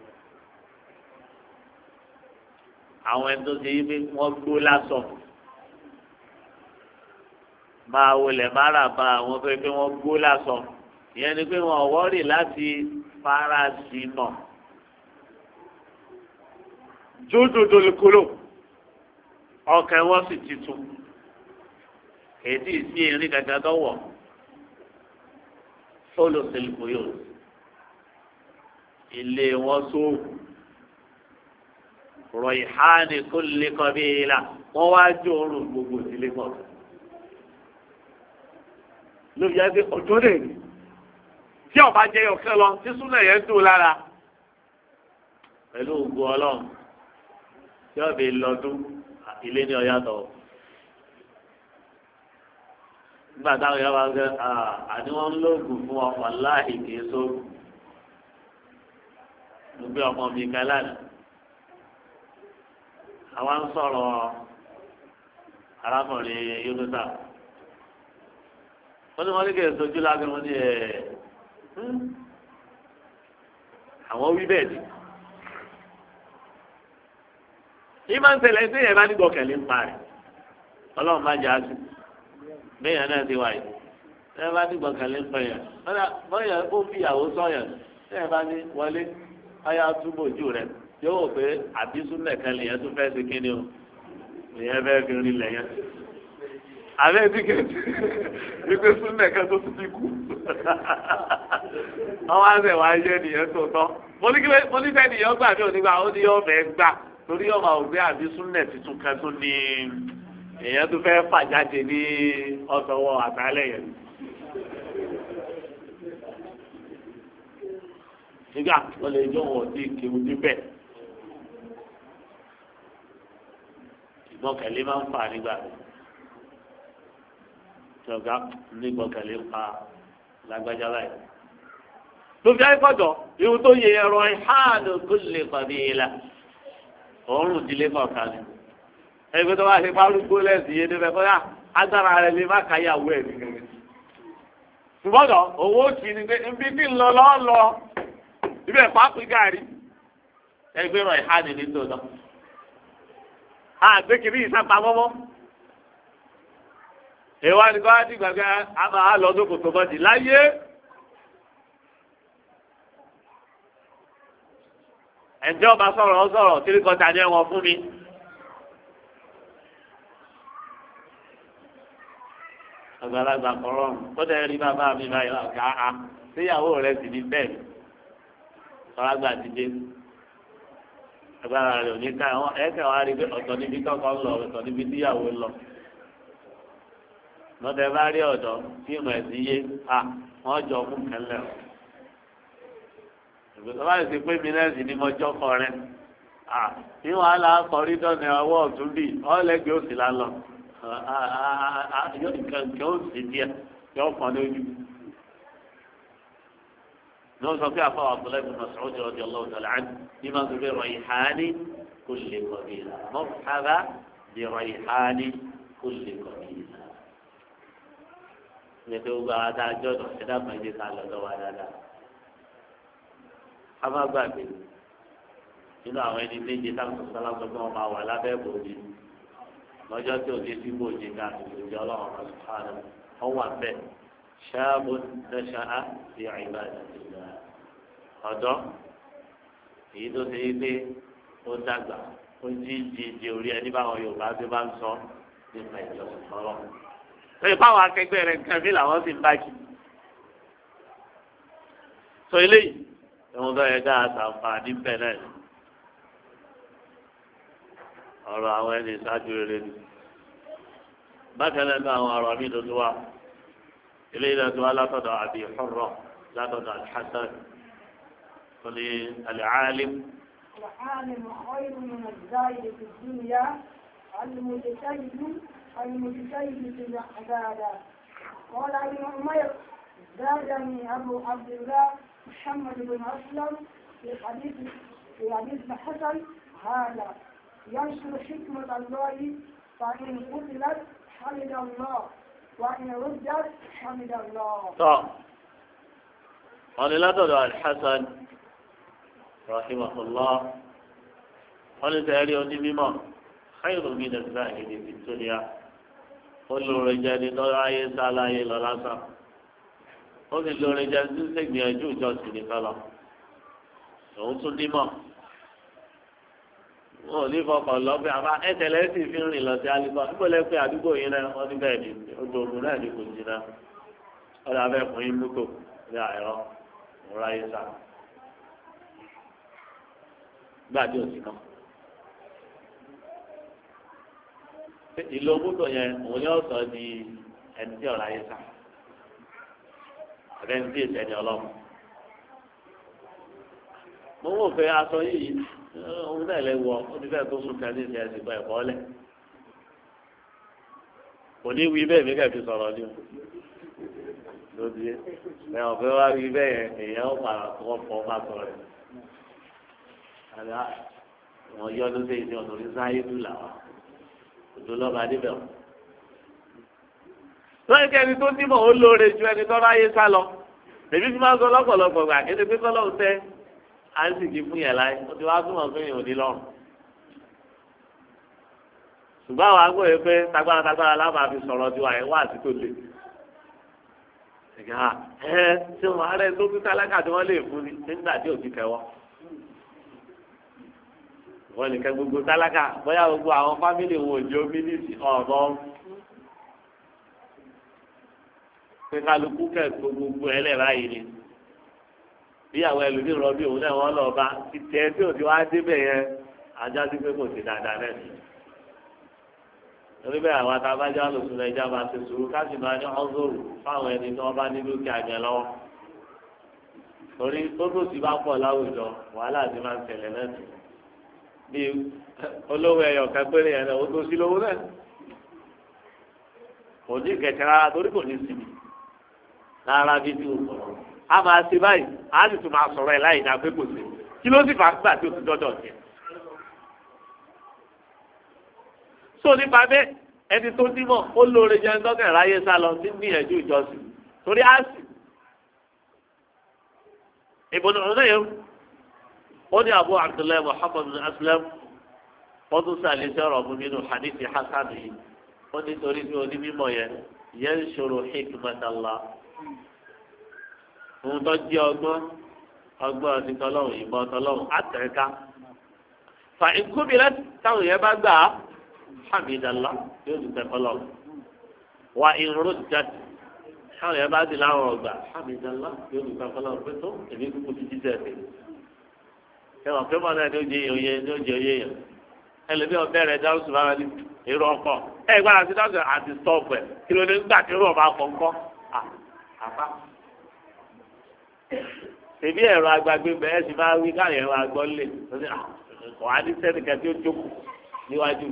àwọn ẹni tó ṣe yí pé wọ́n gbó lásán máa wọlé mára bá àwọn tó yẹ pé wọ́n gbó lásán ìyẹn ni pé wọ́n wọ́rì láti fara sí mọ̀ jódòdò lókòlò ọkàn wọn sì ti tún èdè sí erin gàgà tó wọ̀ olùsèlú yóò ilé wọn sóògùn rọ̀ìhánì kó lè kọ́ bí ilà wọ́n wá jó oorun gbogbo ìdílé pọ̀. ló yẹ kí ọjọ́ lè rí tí ọba jẹ́ ọ̀kẹ́ lọ tí súnà yẹn dùn lára pẹ̀lú ògùn ọlọ́run tí ọba ìlọdún ilé ní ọ̀yàtọ̀. nígbà táwọn yàrá wá gẹ́ àní wọ́n ń lóògùn fún ọkọ̀ láì kìí sóògùn. mo gbé ọmọ mi kan lánàá. àwọn ń sọ̀rọ̀ arákùnrin Yunusa wọ́n ní wọ́n ní kí ẹ̀ sojú lágbẹ́ wọn ní àwọn wí bẹ́ẹ̀ ni yìí máa ń tẹ̀lé ẹsẹ̀ yẹn bá ní gbọ̀kẹ̀lé ń pa rẹ̀ ọlọ́run má jà á sí bẹ́ẹ̀ yẹn náà ti wáyé ẹ bá ní gbọ̀kẹ̀lé ń pa yẹn bọ́yà ó fi ìyàwó sọ̀yàn ẹ bá ní wọlé ọyá túbọ̀ ojú rẹ̀ yóò wò pé àbísú nìkan lèyẹn tún fẹ́ẹ́ ṣe kíni o lèyẹn fẹ́ẹ́ fi rin lẹ́yìn àbẹ́ ti kẹ́tì wípé súnmẹ̀ kan tó ti kú àwọn àṣẹ wa yẹ nìyẹn tó tọ́ mo ní fẹ́ nìyẹn gbà bí onígbà ó ní yóò fẹ́ gbà torí ọmọ ògbé àbí súnmẹ̀ tuntun kan tó ní èèyàn tó fẹ́ fà jáde ní ọ̀sọ̀wọ́ àtàlẹ́ yẹn. nígbà tó lè jọ wọ̀ sí ìkéwù níbẹ̀ ìgbọ́kẹ̀lé máa ń fà nígbà tọ́gá nígbọ́kẹ̀lé pa lágbájá báyìí. tó fi ayé kọ́jọ́ ihun tó yẹ ẹ̀rọ ìhánù kó lè pàdé yìí la òórùn ìdílé kọ̀ọ̀kan ni. ẹgbẹ́ tó bá ṣe párúgbó lẹ́sìn yé níbẹ̀ kọ́yà agbára rẹ̀ lè má káyàwó ẹ̀ nìkan. ṣùgbọ́n owó kì í ní pé ibi tí ń lọ lọ́ọ́ lọ ibẹ̀ pàápàá gàrí ẹgbẹ́ rọ̀ ìhánì ní tòótọ́. àgbékiri ìsapamọ́mọ́ èèwà ni kọ́ á ti gbàgbé àmà àlọ́dún kò tó bọ́dì láyé. ẹ̀jẹ̀ ọba sọ̀rọ̀ kíríkọ́ta ní ẹ̀wọ̀n fún mi. àgbàlagbà kọ̀ọ̀rọ̀ ó dẹ̀ rí bàbá mi báyìí ọ̀gá a síyàwó rẹ̀ sì ní bẹ́ẹ̀ ọ̀rágbà ti dé agbára rẹ̀ ò ní ká ẹ̀kẹ́ wa rí pé ọ̀tọ̀ níbi tọ́kọ ń lọ ọ̀tọ̀ níbi tíyàwó ń lọ lọ́dẹ bá rí ọ̀dọ́ tí ìmọ̀ ẹ̀sìn yé a wọ́n jọ fún kẹlẹ́ o ìgbésọ̀ bá ti pé mi lẹ́sìn ní mọ́jọ́ kọ rẹ̀ a tí wọ́n á là á kọrí dọ́nà ọwọ́ ọ̀tún bì ọ́lẹ́gbẹ̀ẹ́ òsì la lọ nǹkan ó sì díẹ̀ yóò kàn lójú ní wọ́n sọ pé àfọwọ́ àbúlé ibn Mas'ud radiyallahu ta'ala anhu ní máa ń sọ pé rayhani kulli qabila marhaba bi rayhani kulli qabila. ní pé gbogbo àwọn adájọ́ náà ṣẹ̀dá kan ìdí kan lọ́dọ̀ wa dáadáa. a má gbàgbé nínú àwọn ẹni méje táwọn sọ̀rọ̀ sọ pé wọ́n máa wà lábẹ́ bòójì lọ́jọ́ tí ò ní sí bòójì náà ìjọ ọlọ́run kan sùpàdé wọ́n wà bẹ́ẹ̀ ṣáàbù nasha'a fi ibadatillah ọ̀dọ́ èyí tó ṣe é pé ó dàgbà ó jí orí ẹni báwọn Yorùbá tó bá ń sọ nípa ìjọsìn ọlọ́run. lórí fáwọn akẹgbẹ́ rẹ̀ nǹkan bí làwọn sì ń bá jù. sọ eléyìí ìwọ̀n tó yẹ ká àtàǹfààní bẹ̀ náà ọ̀rọ̀ àwọn ẹni ìṣáájú rere ni. bákan náà ní àwọn ọ̀rọ̀ mi tuntun wa eléyìí náà tó wá látọ̀dọ̀ Abi Hurra látọ̀dọ̀ Al-Hasan tó ní al-alim. العالم خير من الزاهد في الدنيا المتشيد في العبادة. قال ابن عمير زادني أبو عبد الله محمد بن أسلم في حديث حسن هذا ينشر حكمة الله فإن قتلت حمد الله وإن ردت حمد الله. طيب قال لا تدع الحسن رحمه الله قال تعالى بما خير من الزاهد في الدنيا كل رجال ضاع يسال الى راسه كل رجال سيجوج جوسي كلا òun tún dímọ̀ wọn ò ní fọkàn lọ pé àbá ẹ̀tẹ̀lẹ̀ sì fi ń rìn lọ sí alíkọ́ níbo lẹ́ pé àdúgbò yìí náà wọ́n ní bẹ́ẹ̀ ni odò ògùn náà ní kò jìnnà ọ̀dà abẹ́ fún yín mútò ní àìrọ́ òǹra yìí sá gbàdí òsì kan. ìlú mútò yẹn òun yóò sọ di ẹni tí ọ̀rá yìí sá àbẹ́ni tí èsì ẹni ọlọ́run. mo wò pé aṣọ yìí òun náà lè wọ onífẹ́ tó sùn kan ní ìṣe ẹ̀sìn gba ẹ̀kọ́ lẹ̀ kò ní wí bẹ́ẹ̀ mi kẹ́ fi sọ̀rọ̀ ni o lóde ẹ̀ ọ̀fẹ́ wá wí bẹ́ẹ̀ èèyàn ó para wọ́n fọ́ bá sọ rẹ̀ àdá wọn yọ ló dé ìdí ọ̀nà orí sáyé dùn làwọn òjò lọ́ba níbẹ̀ o. lọ́yìn kẹ́ni tó nímọ̀ ó lóore ju ẹni tó ráyé sá lọ èmi fi máa ń sọ lọ́pọ̀lọpọ̀ gbà kéde pé kọ́lọ́hún tẹ́ à ń sì kí fún yẹn láyé ó ti wá túmọ̀ pé yẹn ò ní lọ́rùn. ṣùgbọ́n àwọn agbóye pé tagbára lábàá fi sọ̀rọ̀ tiwa ẹ̀ wá àti tó le. ẹ̀gá ṣé wọn arẹ tó tún tálákà tí wọ́n lè fún ni nígbà tí ò ti kẹwọ́. wọ́n nìkan gbogbo tálákà bóyá gbogbo àwọn fámìlì wọn ò jẹ́ mílíìsì ọ̀bọ̀n. pé kálukú kẹ́kọ̀ọ́ gbogbo ẹlẹ́ báyìí ni bíyàwó ẹlòmíì rọbí òun náà wọ́n lọ bá títẹ tí ò ti wá débẹ̀ yẹn ajá sí pé kò sí dáadáa náà ni. torí bẹ́ẹ̀ àwọn atabájá lòsùn ẹja máa ti sùúrù ká sì máa ní ọ́zọ́rù fáwọn ẹni tí wọ́n bá ní dúkìá jẹ lọ́wọ́. torí tó sì bá pọ̀ láwùjọ wàhálà ti máa ń tẹ̀lé náà nì. bí olówó ẹyọ kan péré yẹn náà ó tó sí lówó náà. kò ní kẹ̀kẹ́ rárá torí kò ní síbi rárá bí tí o sọ̀rọ̀ a máa ṣe báyìí a sì tún máa sọ̀rọ̀ ẹ̀ láì dá pé kò sí kí ló sì fà gbà tí o ti dọ́dọ̀ jẹ. so nípa bẹ́ẹ̀ ẹni tó dímọ̀ ó lóore jẹ́ ńdọ́kẹ̀ ráyé sá lọ sí gbìyànjú ìjọsìn torí á sì ìbùdó ọ̀rọ̀ yẹn ó ní Abu Abdullahi Muhammad bin Aslam wọ́n tún sàlẹ̀ sí ọ̀rọ̀ fún nínú hadith hasan yìí ó ní torí bí onímọ̀ yẹn ń ṣòro hikmatallah òun tó jẹ́ ọgbọ́n ti tọ́lọ́hùn ìbọn tọ́lọ́hùn àtẹ̀ká fa ìkúbilẹ̀ táwọn yẹn bá gbà á hamidallah yóò ti tẹ̀kọ́ lọ wa ìrúdàt táwọn yẹn bá ti láwọn ọgbà hamidallah yóò ti tẹ̀kọ́ lọ pé tó èmi kúkú ti jíjẹ ẹ̀ ẹ̀wọ̀n pé mọ́tò ẹ̀ ní oúnjẹ oyè yẹn ẹlòmíì ọbẹ̀ rẹ̀ dáhùn sùn lára ní èrò ọkọ̀ ẹ̀ gbọ́dọ̀ àti dáhùn àti stọ́ọ̀pù ẹ̀ kí ló dé gbà kí ló máa kọ̀ ńkọ́ àpá. Èbí ẹ̀rọ agbàgbé bẹ́ẹ̀ sì máa wí káyọ̀ ẹ̀rọ agbọ́ lè kọ́ á ní sẹ́nìkan tí ó jókòó níwájú.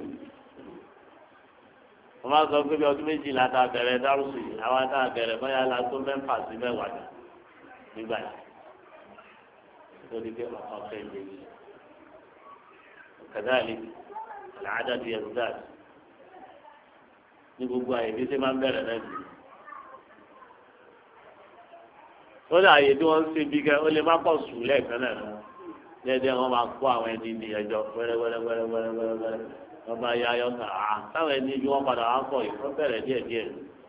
Wọ́n máa sọ pé bí ọdún méjìlá tá a bẹ̀rẹ̀ dárúsù yìí àwọn tá a bẹ̀rẹ̀ bóyá la tó 6 sí 10 nígbà yìí. Nítorí pé ọ̀kẹ́ ìdè yìí. Kàdáàlì àlàájá ti ẹ̀rù dáàbì. Ní gbogbo àyè bí ṣe máa ń bẹ̀rẹ̀ náà nìyí. ó lè àyè tí wọ́n ń ṣe bí kẹ́ ó lè má pọ̀ sùn lẹ́ẹ̀kan náà lọ lẹ́ẹ̀dẹ́ wọn máa kó àwọn ẹni ní ẹjọ́ wẹ́rẹ́wẹ́rẹ́wẹ́rẹ́wẹ́rẹ́ wọ́n bá yá ayọ́ kà á táwọn ẹni bí wọ́n padà wá pọ̀ yìí wọ́n bẹ̀rẹ̀ díẹ̀díẹ̀.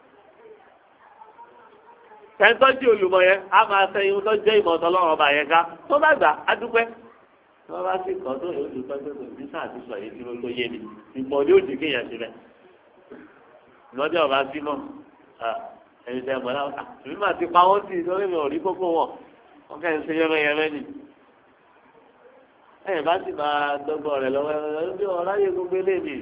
tẹ́ńtọ́jú olùmọ̀ yẹn á máa sẹ́yìn tó jẹ́ ìmọ̀ ọ̀tọ̀lọ́run ọba yẹn ká tó bá gbà á dúpẹ́ wọ́n bá sì kọ́ tó yóò dúpẹ́ pé kò ní sáà ti sọ yìí tí wọ́n tó yé ni ìmọ̀ ni ó di kéèyàn síbẹ̀ lọ́jọ́ ọba símọ̀ ẹni tẹ mọ náà àbí màá ti pa wọn sí lórí mi ò rí kókó wọn kẹ́ ń ṣe yẹ́mẹ́yẹ́mẹ́ ni ẹ̀yìn bá sì máa dọ́gbọ́n rẹ̀ lọ́wọ́ ẹ̀rọ bí ọ̀rá yẹ gbogbo eléyìí.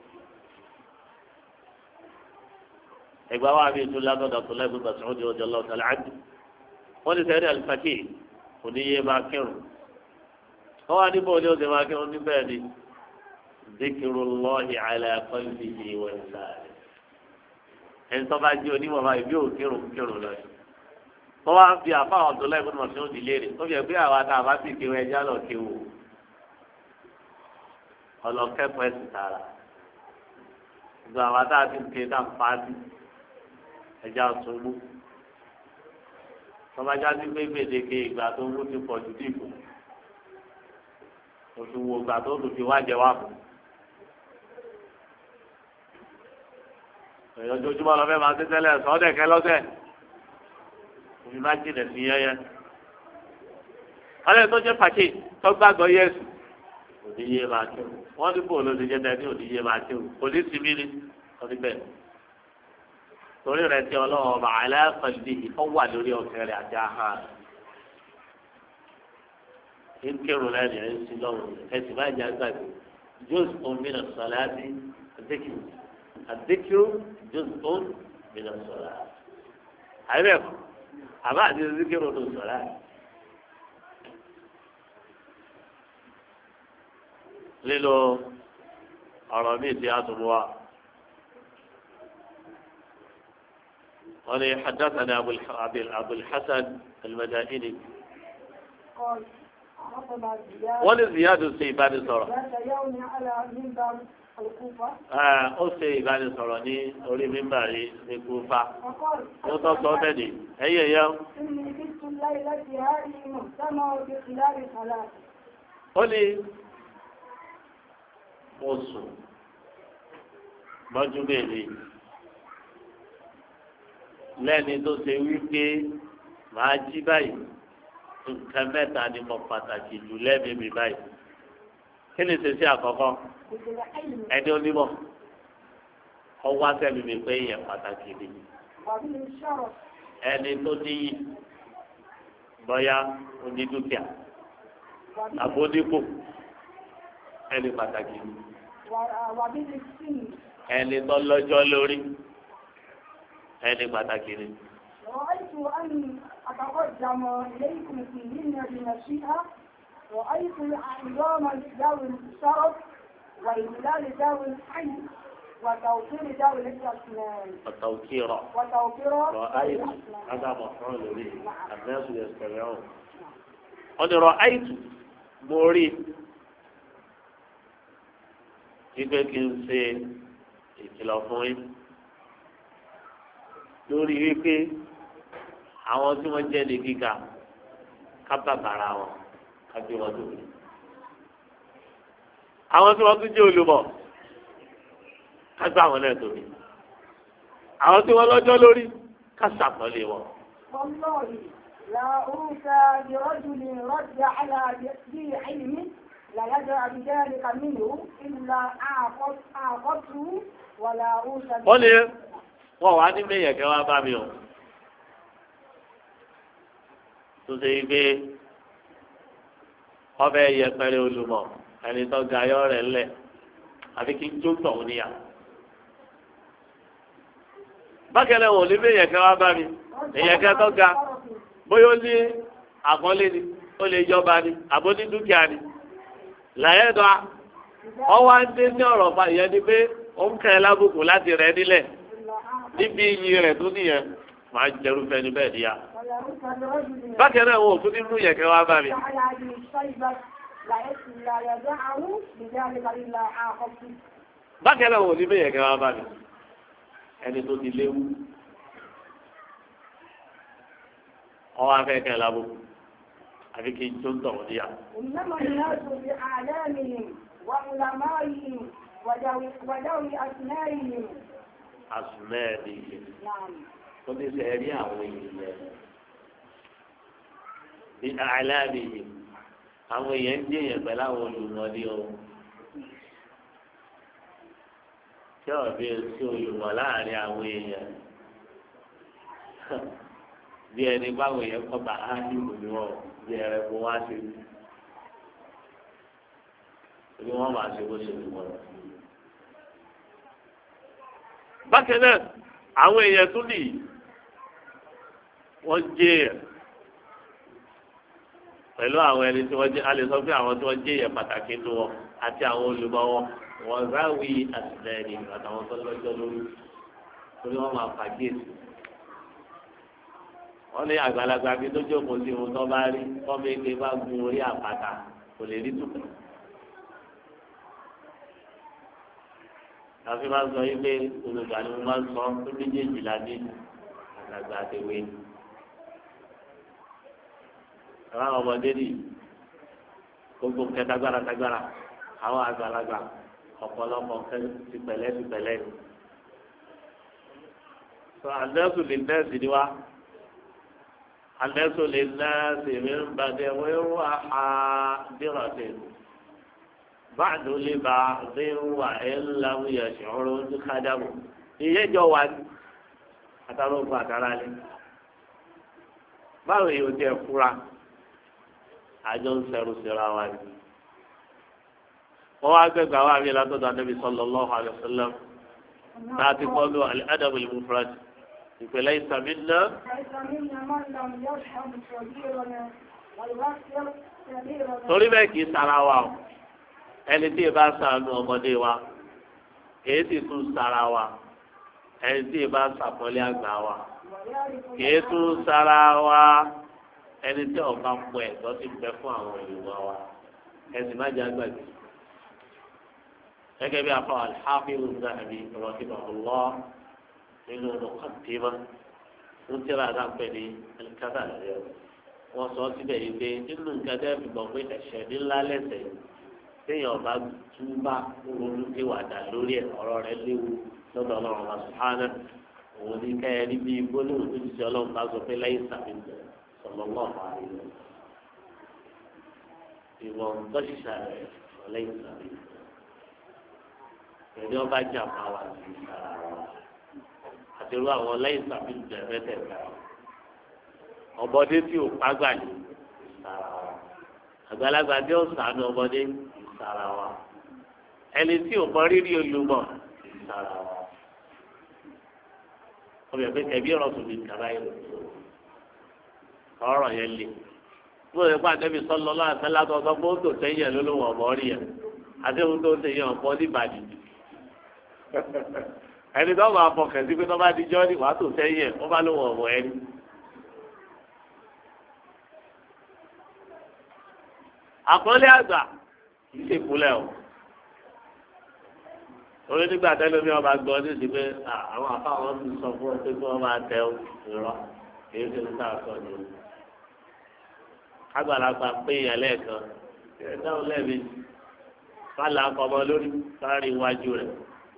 ẹgbẹ́ wa mi tún lágbọ́dọ̀ tó lẹ́gbẹ̀ẹ́ gbàtún ọjọ́ ọjọ́ lọ́wọ́ tẹ̀lé àdì wọ́n ti sẹ́rí àlùfáàkì kò ní yé máa kírun wọ́n wá níbo ni ó ti máa kírun níbẹ̀ ni zikrullahi ala qalbihi wa lisanihi ẹni tó bá jí onímọ̀ máa ìbí òkèrò kírun lọ yìí wọ́n wá ń fi àfáwọn tó lẹ́gbẹ̀ẹ́ mọ̀ sí òdì léèrè ó fi ẹ̀ pé àwa tá a bá sì kéwọ́ ẹja lọ kéwò ọlọ́kẹ́kọ̀ọ́ ẹ̀sìn tààrà gbogbo àwa tá a ti ké tá a pa á sí ẹja ọ̀túnmú tọ́bajá sí pé gbèdéke ìgbà tó ń mú ti pọ̀ jù dìbò oṣù wo ìgbà tó tún fi wá jẹ wá fún ojoojúmọ́ lọ fẹ́ máa tẹ́tẹ́lẹ̀ sọ́ọ́dẹ̀kẹ́ lọ́sẹ̀ òfin má jìnà sí yẹ́yẹ́ ọlẹ́yìn tó jẹ́ pàṣẹ tó gbàgbọ́ yẹ́sù òdìyẹ máa tó wọ́n ní bò lóde jẹ́ dání òdìyẹ máa tó òdì sinmi ni ọdún bẹ́ẹ̀ torí rẹ̀ tí ọlọ́wọ́ ọba aláàfọ̀lì ó wà lórí ọ̀kẹ́ rẹ̀ àti ahá rẹ̀ ń kírun lẹ́nu ẹ̀ ń sin lọ́rùn ẹ̀sìn máa jẹ́ àgbàdo jọ́sì òmìnira sọ̀lá àti àdékìrù àdékìrù jọ́sì òmìnira sọ̀lá àyẹ̀bẹ̀kọ̀ àbá àti àdékìrù ló sọ̀lá. lílo ọ̀rọ̀ mi ti àtúnwá wọ́n ní حدثنا أبو الحسن المدائني wọ́n ní ziyadu ṣe ìbánisọ̀rọ̀ ó ṣe ìbánisọ̀rọ̀ ní orí mímbàrí ní Kúfà wọ́n tó sọ ọ́tẹ̀dì ẹ̀yẹ yẹn. ó ní mo sùn mọ́jú bèèrè lẹ́ni tó ṣe wípé màá jí báyìí nǹkan mẹ́ta ni mo pàtàkì jù lẹ́mìí mi báyìí kí ni ṣe sí àkọ́kọ́ ẹni onímọ̀ ọwọ́ àtẹ̀mí mi pé èèyàn pàtàkì ni ẹni tó níyì bọ́yá onídùkìá àbódìpò ẹni pàtàkì ẹni tó lọ́jọ́ lórí ẹni pàtàkì ni. رأيت أن أتقدم إليكم فيهن بمشيئة رأيت الأعظام ذوي الشرف وإذلال ذوي الحي وتوقير ذوي الأسنان وتوقير رأيت هذا مفعول به الناس يستمعون أنا رأيت موري ìgbẹ́ kí n ṣe ìkìlọ̀ fún yín lórí wípé àwọn tí wọ́n jẹ́ ní gíga kábàbàrà wọn kábí wọn tóbi àwọn tí wọ́n tún jẹ́ olùmọ̀ kágbá wọn náà tóbi àwọn tí wọ́n lọ́jọ́ lórí kásàpọ̀lé wọn. والله لا أوصى برجل رد على ذي علم لا يدع بذلك منه إلا أعقبته ولا أوصى. wọ́n lè wọ́n wá ní mẹ́yẹ̀kẹ́ wá bá mi o tó ṣe é gbé ọbẹ̀ yẹpẹrẹ olùmọ̀ ẹni tó ga ayọ́ rẹ̀ ńlẹ̀ àbí kí n tó tọ̀ ọ́ níyà. bákẹ́lẹ́ wò ní mẹ́yẹ̀kẹ́ wá bá mi ẹ̀yẹ̀kẹ́ tó ga bóyá ó ní àkọlé ni ó lè jọba ni àbó ní dúkìá ni làyẹ̀dọ́ ọwọ́ á dé ní ọ̀rọ̀ fa ìyẹn ni pé ó ń kẹ́ ẹ lábùkù láti rẹ̀ nílẹ̀ níbi iyì rẹ̀ tó nìyẹn máa jẹrú fẹni bẹ́ẹ̀ níyà. bákan náà wọn ò tún ní mú yẹ̀kẹ́ wá bá mi. bákan náà wọn ò ní mú yẹ̀kẹ́ wá bá mi. ẹni tó ti léwu ọwọ́ afẹ́ kẹ́ lábùkù àbí kí n tó ń tọ̀ wọ́n níyà. Asùnmẹ́ẹ̀dì ó ti sẹ́ rí àwọn èèyàn bí àìláàbì àwọn èèyàn ń jẹ́yàn pẹ̀lú àwọn olùmọ̀ọ́dí o tí ọ̀bí sí olùmọ̀ láàrin àwọn èèyàn bí ẹni báwọn èèyàn kọ́ bá á ní ìlú wọn bí ẹrẹ kó wá sí i bí wọ́n máa ṣe bó ṣe lù wọ́n. bákan náà àwọn èèyàn tún nìyí wọ́n jẹ́ èèyàn pẹ̀lú àwọn ẹni tí wọ́n jẹ́ a lè sọ pé àwọn tí wọ́n jẹ́ èèyàn pàtàkì nínú wọn àti àwọn olùmọ̀ wọn wọ́n ráwí àtìlẹ́yìn àtàwọn tó lọ́jọ́ lórí torí wọ́n máa fàgéèsì. wọ́n ní àgbàlagbà bíi tó jókòó sí ohun tó bá rí kọ́mí eke bá gun orí àpáta kò lè rí tùkù. láti máa sọ yìí pé olùgbà ni mo máa ń sọ tó méjèèjì ládé àgbàgbà àtẹwé. àwọn ọmọdé nì gbogbo nǹkan tagbára àwọn àgbàlagbà ọ̀pọ̀lọpọ̀ nǹkan ti pẹ̀lẹ́ ni. sọ àdẹ́sù lè nẹ́ẹ̀sì ni wá àdẹ́sù lè nẹ́ẹ̀sì mi ń bàdé wíwá àdírọ̀tì. بعد لبعض وإن لم يشعروا خدموا iye jọ wà ní àtàlóògùn àtàlálẹ báwo yóò jẹ fura àjọ ń sẹrù síra wa ni wọn wá gbẹgbẹ àwọn àmì látọ̀dọ̀ Ànábì sallallahu alaihi wasallam láti kọlu al-adab al-mufrad ìpìlẹ̀ ìsàmìnà. torí bẹ́ẹ̀ kì í sara wa o ẹni tí ì bá ṣàánú ọmọdé wa èyí sì tún sara wa ẹni tí ì bá ṣàpọ́nlé àgbà wa èyí tún sara wa ẹni tí ọba pọ̀ ẹ̀tọ́ ti bẹ fún àwọn olùwà wa ẹ̀sìn má jẹ́ àgbàgbé gẹ́gẹ́ bí afọ al-Hafiz az-Zahabi rahimahullah nínú muqaddimah ń tẹ́lá àdàpẹ́ ní al-Kabā'ir rẹ̀ wọ́n sọ síbẹ̀ yìí pé nínú nǹkan tẹ́ fi gbọ́ pé ẹ̀ṣẹ̀ ńlá lẹ́ṣẹ̀ téèyàn ọba túbà olùkéwàdà lórí ẹ̀ ọ̀rọ̀ rẹ̀ léwu lọ́dọ̀ ọlọ́run wa subhanahu òun ní ká ẹni bíi gbólóhùn tó ti ṣe ọlọ́run bá sọ pé lẹ́yìn sàbẹ̀tẹ̀ sallallahu alaihi wasallam ìwọ̀n tọ́ṣìṣà rẹ̀ lẹ́yìn sàbẹ̀tẹ̀ ẹni ọba jà máa wà sí ìsàrà wa àti irú àwọn lẹ́yìn sàbẹ̀tẹ̀ mẹ́tẹ̀ẹ̀ta ọmọdé tí ò pàgbà ní ìsara wa àgbàlagbà tí ó sànù ọmọdé ìsara wa ẹni tí ò mọ rírì olùmọ̀ ìsara wa ọmọ ẹgbẹ́ tẹ̀bí ọ̀rọ̀ tó lè kàrá yẹn ọ̀rọ̀ yẹn lè wọ́n lè pa àtẹ́bí sọ́lọ́ láti látọ̀ sọ pé ó tò sẹ́yìn ló ló wọ̀ ọmọ rí yẹn àti ohun tó ń sẹ́yìn ọ̀pọ̀ níbàdí ẹni tó máa fọkàn sí pé tó bá di jọ́ ní wàá tò sẹ́yìn wọ́n bá ló wọ̀ ọmọ ẹni. àkọlé àgbà kì í ṣe kúlẹ̀ o orí nígbà tẹ́lẹ̀ mi ọba gbọ́ ní ìsìn pé àwọn afáwọn ti sọ fún ọ pé kí wọ́n máa tẹ ìrọ kì í ṣe ní sáà sọ ni o àgbàlagbà pé èèyàn lẹ́ẹ̀kan ẹ̀dáhùn lẹ́ẹ̀mejì fálà akọmọ lórí sáré iwájú rẹ̀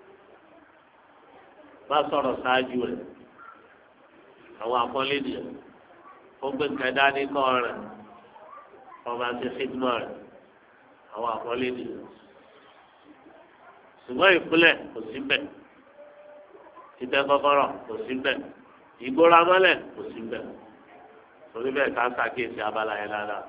má sọ̀rọ̀ ṣáájú rẹ̀ àwọn àkọlé nìyẹn ó gbé kẹdá ní kọ́ rẹ̀ ọba ti xidmọ rẹ̀ àwọn àkọlé nìyẹn ṣùgbọ́n ìpínlẹ̀ kò sí bẹ́ẹ̀ títẹ kọ́kọ́rọ́ kò sí bẹ́ẹ̀ ìgbóra mọ́lẹ̀ kò sí bẹ́ẹ̀ torí bẹ́ẹ̀ ká ṣàkíyèsí abala yẹn dáadáa.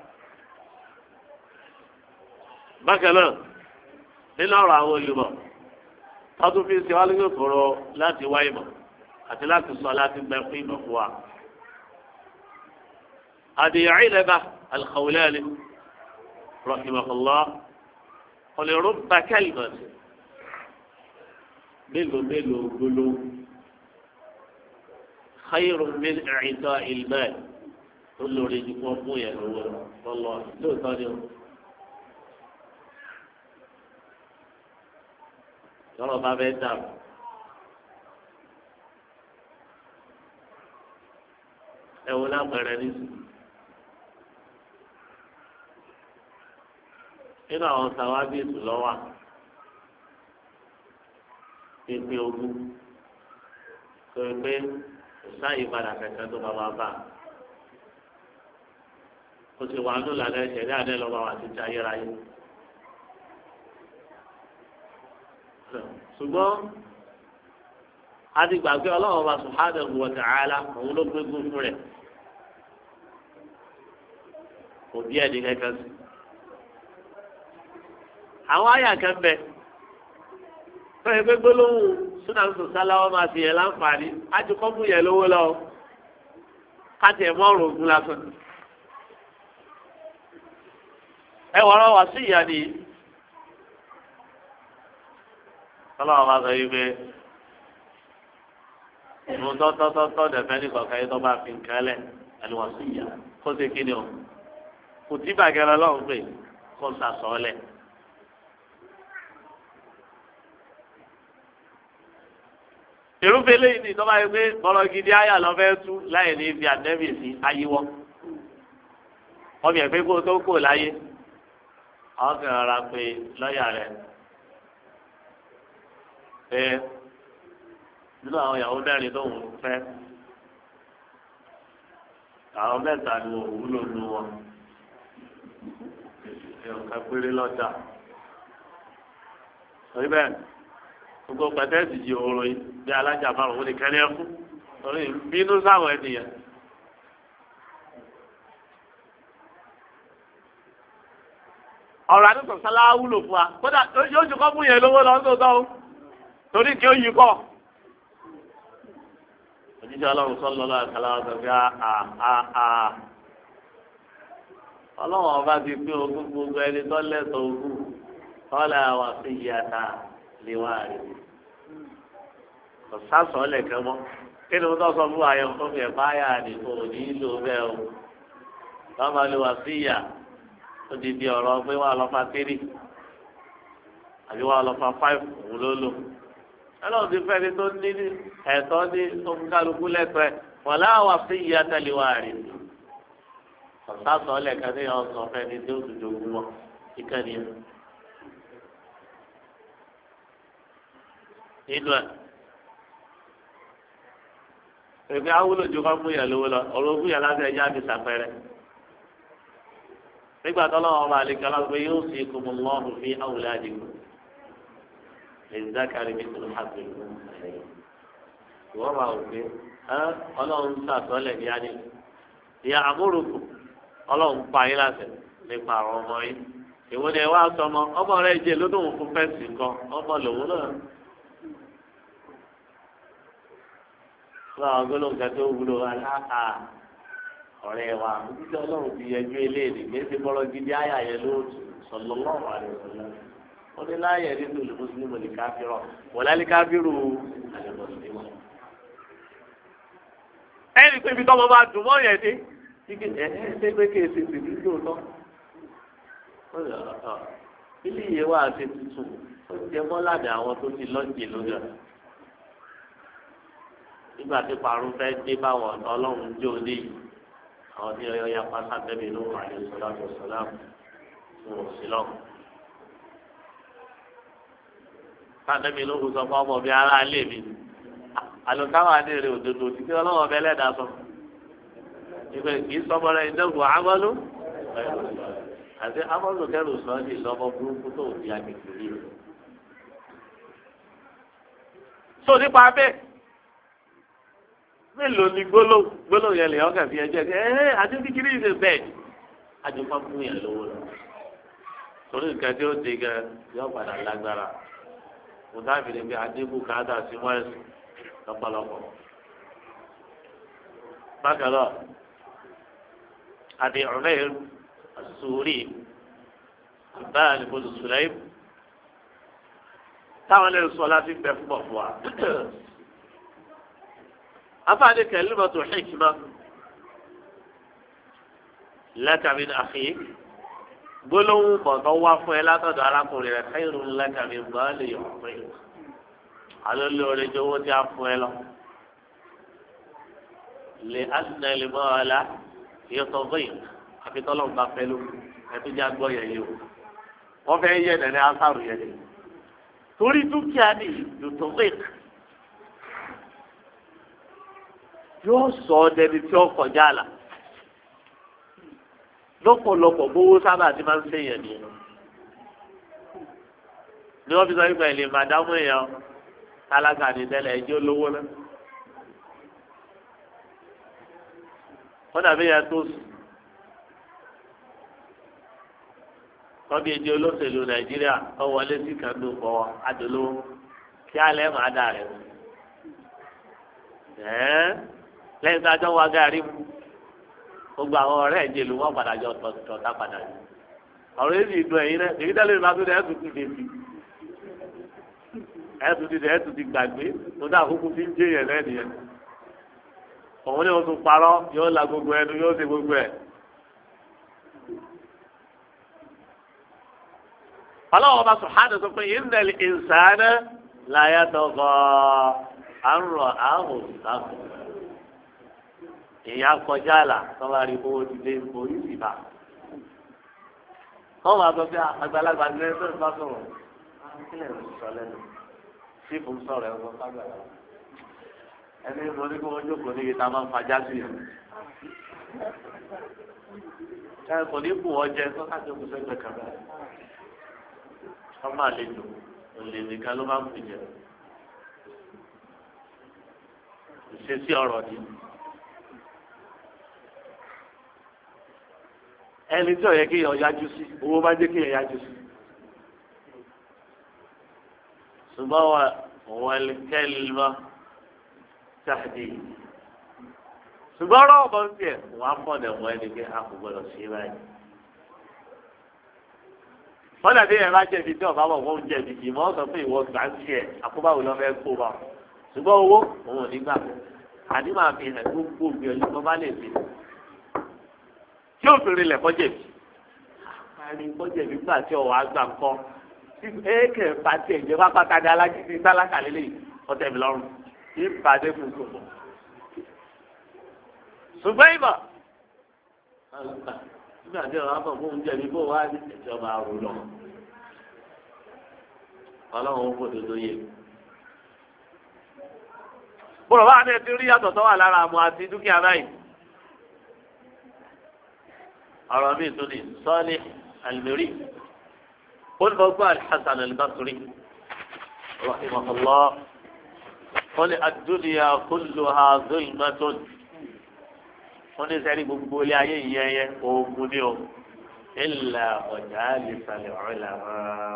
bákan náà nínú ọ̀rọ̀ àwọn olùmọ̀ tọ́tún fi ń ṣe wá lórí òkòrò láti wá ìmọ̀ àti láti sọ láti gbẹ fún ìmọ̀ fún wa. àdìyàn ìlẹ́bà al-Khawlani rahimahullah ọ̀lẹ́rú bàkẹ́lì mọ̀tì mélòó gbólóhùn khayrun min i'ta'il mal ó lórí ju kó fún yẹn lówó lọ́lọ́ lóòótọ́ ni o. lọ́rọ̀ bá fẹ́ dàrú. ẹ wo lápẹẹrẹ nísìnyí. nínú àwọn sàwábì ìtùlọ́wà pípé ogún tó ń pé sáyé padà kẹ̀kẹ́ tó bá máa bá o ti wà nù lálẹ́ ìṣẹ̀lẹ̀ àdé lọ́wọ́ àwọn àti ti ayérayé. ṣùgbọ́n a ti gbàgbé ọlọ́run wa subhanahu wa ta'ala òun ló gbégún fún rẹ̀ kò bí ẹni kẹ́kẹ́ sí. àwọn àyà kẹ́mbẹ́ fẹ́ẹ́ gbé gbólóhùn súnàǹsù sáláwọ́ máa fi yẹn láǹfààní á ti kọ́ fún yẹn lówó lọ káti ẹ̀ mọ́rùn ogun lásán. ẹ wọ́n rán wá sí ìyá nìyí. ọlọ́run máa sọ yìí pé ìmú tọ́tọ́tọ́tọ́ dẹ̀fẹ́ ní kọ̀ọ̀kan yìí tó bá fi nǹkan lẹ̀ ẹni wọ́n sí ìyá kó ṣe kí ni o kò tí bàgẹ́rẹ́ ọlọ́run pé kó sàsọ́ọ́lẹ̀. irúfẹ́ lẹ́yìn ní ìtọ́ba yìí pé bọ́lọ̀ gidi ayà lọ fẹ́ tú láì ní ibi àdẹ́bì sí ayíwọ́ ọmọ ẹ̀ pé kó tó kò láyé àwọn kan rárá pé lọ́ọ̀yà rẹ̀ pé nínú àwọn ìyàwó mẹ́rin tó ń fẹ́ àwọn mẹ́ta ni wọ́n wúlò nù wọn ẹ̀ka péré lọ́jà torí bẹ́ẹ̀ gbogbo pẹ̀tẹ́sì yìí oorun yìí bí alájà márùn-ún ní kẹ́lẹ́ fún torí bínú sáwọn ènìyàn. ọ̀rọ̀ àdúgbò sálá wúlò fún wa kódà yóò ju kọ́ fún yẹn lówó lọ tó tọ́ torí kí ó yí kọ́. òjijì ọlọ́run sọ́lọ́ lọ́wọ́ àkàlà ọ̀sán fi ọlọ́run ọba ti pín ogún gbogbo ẹni tó lẹ́sọ̀ ogún kọ́lá wà sí ìyàtà lè wá rẹ̀. ọ̀sásọ̀ lẹ̀kẹ́ mọ́ kí ni mo tọ́ sọ fún àyọ̀ fún mi ẹ̀fọ́ àyà nìkan ò ní lò bẹ́ẹ̀ o. lọ́mọ lè wà sí ìyà ó di di ọ̀rọ̀ pé wà lọ́fà 3 àbí wà lọ́fà 5 òun ló lò. ẹlọ́run ti fẹ́ ni tó ní ẹ̀tọ́ ní oníkálukú lẹ́tọ́ ẹ̀ wọ́n láwà sí ìyá tẹ̀lé wà rè. ọ̀sásọ̀ lẹ̀kẹ́ ní ọ̀sán fẹ́ ni tí ó tún jogún wọn ìkànnì ẹ̀. nínú ẹ̀ èmi awúlò ju ká fún yà lówó lọ ọ̀rọ̀ fún yà láti ẹ̀yà mi sàpẹ́rẹ́ nígbà tó lọ́wọ́ ọba àlejò alágbé yóò sì kó mọ́ lọ́rùn fi àwùlẹ̀ àdìgbò lè dákàrí mi tó hàbí ìwọ́n máa wò pé ọlọ́run sàtọ́lẹ̀ ní adé ìyá àmúrùkù ọlọ́run pa yín láṣẹ nípa àwọn ọmọ yín èwo ni ẹ wá sọmọ ọmọ rẹ jẹ lódòwò fún fẹsì kan ọmọ lòun náà. fún àwọn gbólóhùn kan tó wúlò aláà ọ̀rẹ́ wa títí ọlọ́run ti yẹjú eléyìí gbèsè bọ́lọ́ gidi àyà yẹn lóòtù sallallahu alaihi wasallam. ó ní láàyè nínú mùsùlùmí ní káfírọ̀ wọ̀lá ní káfírù àlẹ́ mùsùlùmí. ẹnì pé ibi tọ́mọ bá dùn mọ́ yẹn dé ike ṣé pé kéèsì sì ní lóòótọ́. ilé ìyẹn wà á ṣe tuntun ó jẹ mọ́ládé àwọn tó ti lọ́jì lójà. nígbà tí parun fẹ́ dé báwọn ọlọ́run jó ní àwọn tí ọyọ ya pátá tẹ́bi ló wà ní sọ́láàtò sọ́láàmù fún òsínlọ́. tẹ́bi ló sọ fún ọmọ bíi ará ilé mi àlùkáwà ní èrè òdodo tí kí ọlọ́wọ́ bẹ lẹ́dàá sọ. ìgbẹ́ kì í sọmọ rẹ̀ ìdẹ́gùn amọ́lú àti amọ́lú kẹrù sọ́ọ́dì lọ́mọ burúkú tó di agbègbè yìí. sọ nípa bẹ́ẹ̀ mélòó ni gbólóhùn yẹn lè ọkàn fi ẹjẹ ẹ àti kíkiri ìṣe bẹ́ẹ̀ àjùmọ̀ fún yẹn lówó lọ torí nǹkan tí ó di gẹ yọ padà lágbára mo dábìí ni pé adébù káàdà sí wẹ́ẹ̀sì lọ́pọ̀lọpọ̀ bákan náà àti ọ̀rẹ́ àsúrí báyà ní bọ́dù sùlẹ́ìm táwọn lè sọ láti bẹ fún ọ̀fọ̀ wa. afaani kalimatu hikma laka min akhik gbólóhùn bọ̀tọ̀ wá fún ẹ látọ̀dọ̀ arákùnrin rẹ̀ khairun laka min mali yu'ti alo lórí jowó tí a fún ẹ lọ lè asìnà lè mọ́ ọ la yọtọ̀ bẹ́ẹ̀ àfitọ́lọ́ ń bá fẹ́ ló ẹtú já gbọ́ yẹn yìí o wọ́n fẹ́ yẹ nẹ̀nẹ́ asáru yẹn ni torí dúkìá ni yọtọ̀ bẹ́ẹ̀ yóò sọ ọ́ dẹni tí ó kọjá la lọ́pọ̀lọpọ̀ gbówó sábà ti máa ń sèyàn ni wọ́n fi sọ wípé ẹ̀ lè màdámù èèyàn tálákà ní tẹ́lẹ̀ ẹjọ́ lówó náà wọ́n dàbí yẹn tó sùn wọ́n bí ẹjọ́ olóṣèlú nàìjíríà tó wọlé sí kàndó kọ́ adolówó kí alẹ́ máa dà rẹ̀ lẹ́yìn tó a jọ wá gàrí mu gbogbo àwọn ọ̀rẹ́ ẹ̀jẹ̀ ló wọ́n padà jọ tọ̀tà padà yìí ọ̀rọ̀ yìí sì dùn ẹ̀yin náà èyí tẹ́lẹ̀ ìbá tó dẹ̀ ẹ̀sùn ti dè sí ẹ̀sùn ti gbàgbé tó dá àkókò fi ń jẹ́ yẹn lẹ́nu yẹn òun ni wọ́n tún parọ́ yóò la gbogbo ẹnu yóò ṣe gbogbo ẹ̀. ọlọ́wọ́ bá sùhánù sọ pé innal insana la yatgha an ra'ahu istaghna ìyá kọjá là tọ́ba rí owó ti dé orí ìbá. wọ́n máa sọ pé àgbàlagbà ní ẹgbẹ́ ìbá sọ̀rọ̀ kílẹ̀ ń sọ lẹ́nu sífù sọ̀rọ̀ ẹ̀ wọ́n sábà ẹni mo ní kí wọ́n jókòó ní ìta máa ń fajá sí i. ẹ kò ní kú ọjẹ tó ká jókòó sẹ́gbẹ̀ẹ́ kan báyìí. wọ́n máa lè lò olè nìkan ló máa ń pè jẹ. ìṣesí ọ̀rọ̀ ni. ẹni tí ó yẹ kí èèyàn yájú sí owó bá jẹ́ kí èèyàn yájú sí. ṣùgbọ́n wọ́n kẹ́lí mọ́ sáàdì. ṣùgbọ́n ọ̀rọ̀ ọ̀bọ̀n tiẹ̀ wọ́n á pọ̀ dẹ̀ wọ́n ẹni pé a kò gbọdọ̀ sí báyìí. wọ́n dàbí ẹ̀ bá jẹ̀bi tí ọ̀bá bọ̀ wọ́n jẹ̀bi ìmọ̀ ọ̀sán fún ìwọ gbà ń tiẹ̀ àkóbáwò lọ́ fẹ́ kó bá. ṣùgbọ́n owó òun ò ní gbà àdí máa fi hàn gbogbo ìgbìyànjú tó bá lè fi tí o fi rinlẹ̀ kọ́jẹ̀bi àárín kọ́jẹ̀bi gbà tí ọ̀wọ́ àgbà ńkọ́ tí èèkè pàtì ẹ̀jẹ̀ bá pàtàkì alágídí sálákà lélẹ̀ ọ̀tẹ̀ mi lọ́rùn tí ìpàdé fún gbogbo. ṣùgbọ́n ìmọ̀ nígbà tí ọ̀rọ̀ àbọ̀ fún oúnjẹ mi bó wá ní ìjọba àrùn lọ ọlọ́run ó fòdò tó yẹ. bọ́lá bá ní ẹtí rí yàtọ̀ tó wà lára àmọ́ àti dúkìá báyìí. ọ̀rọ̀ mi tún ní sọ́ọ́lì àlùmírí olùkọ́gbọ́ alḥasan albasri rahimahullah wọ́n ní ad-dunya kulluha zulmatun wọ́n ní sẹ́ni gbogbo ilé ayé yẹyẹ oògùn ni o ìlà ọ̀jà lè sàlẹ̀ ọ̀rẹ́ làwọn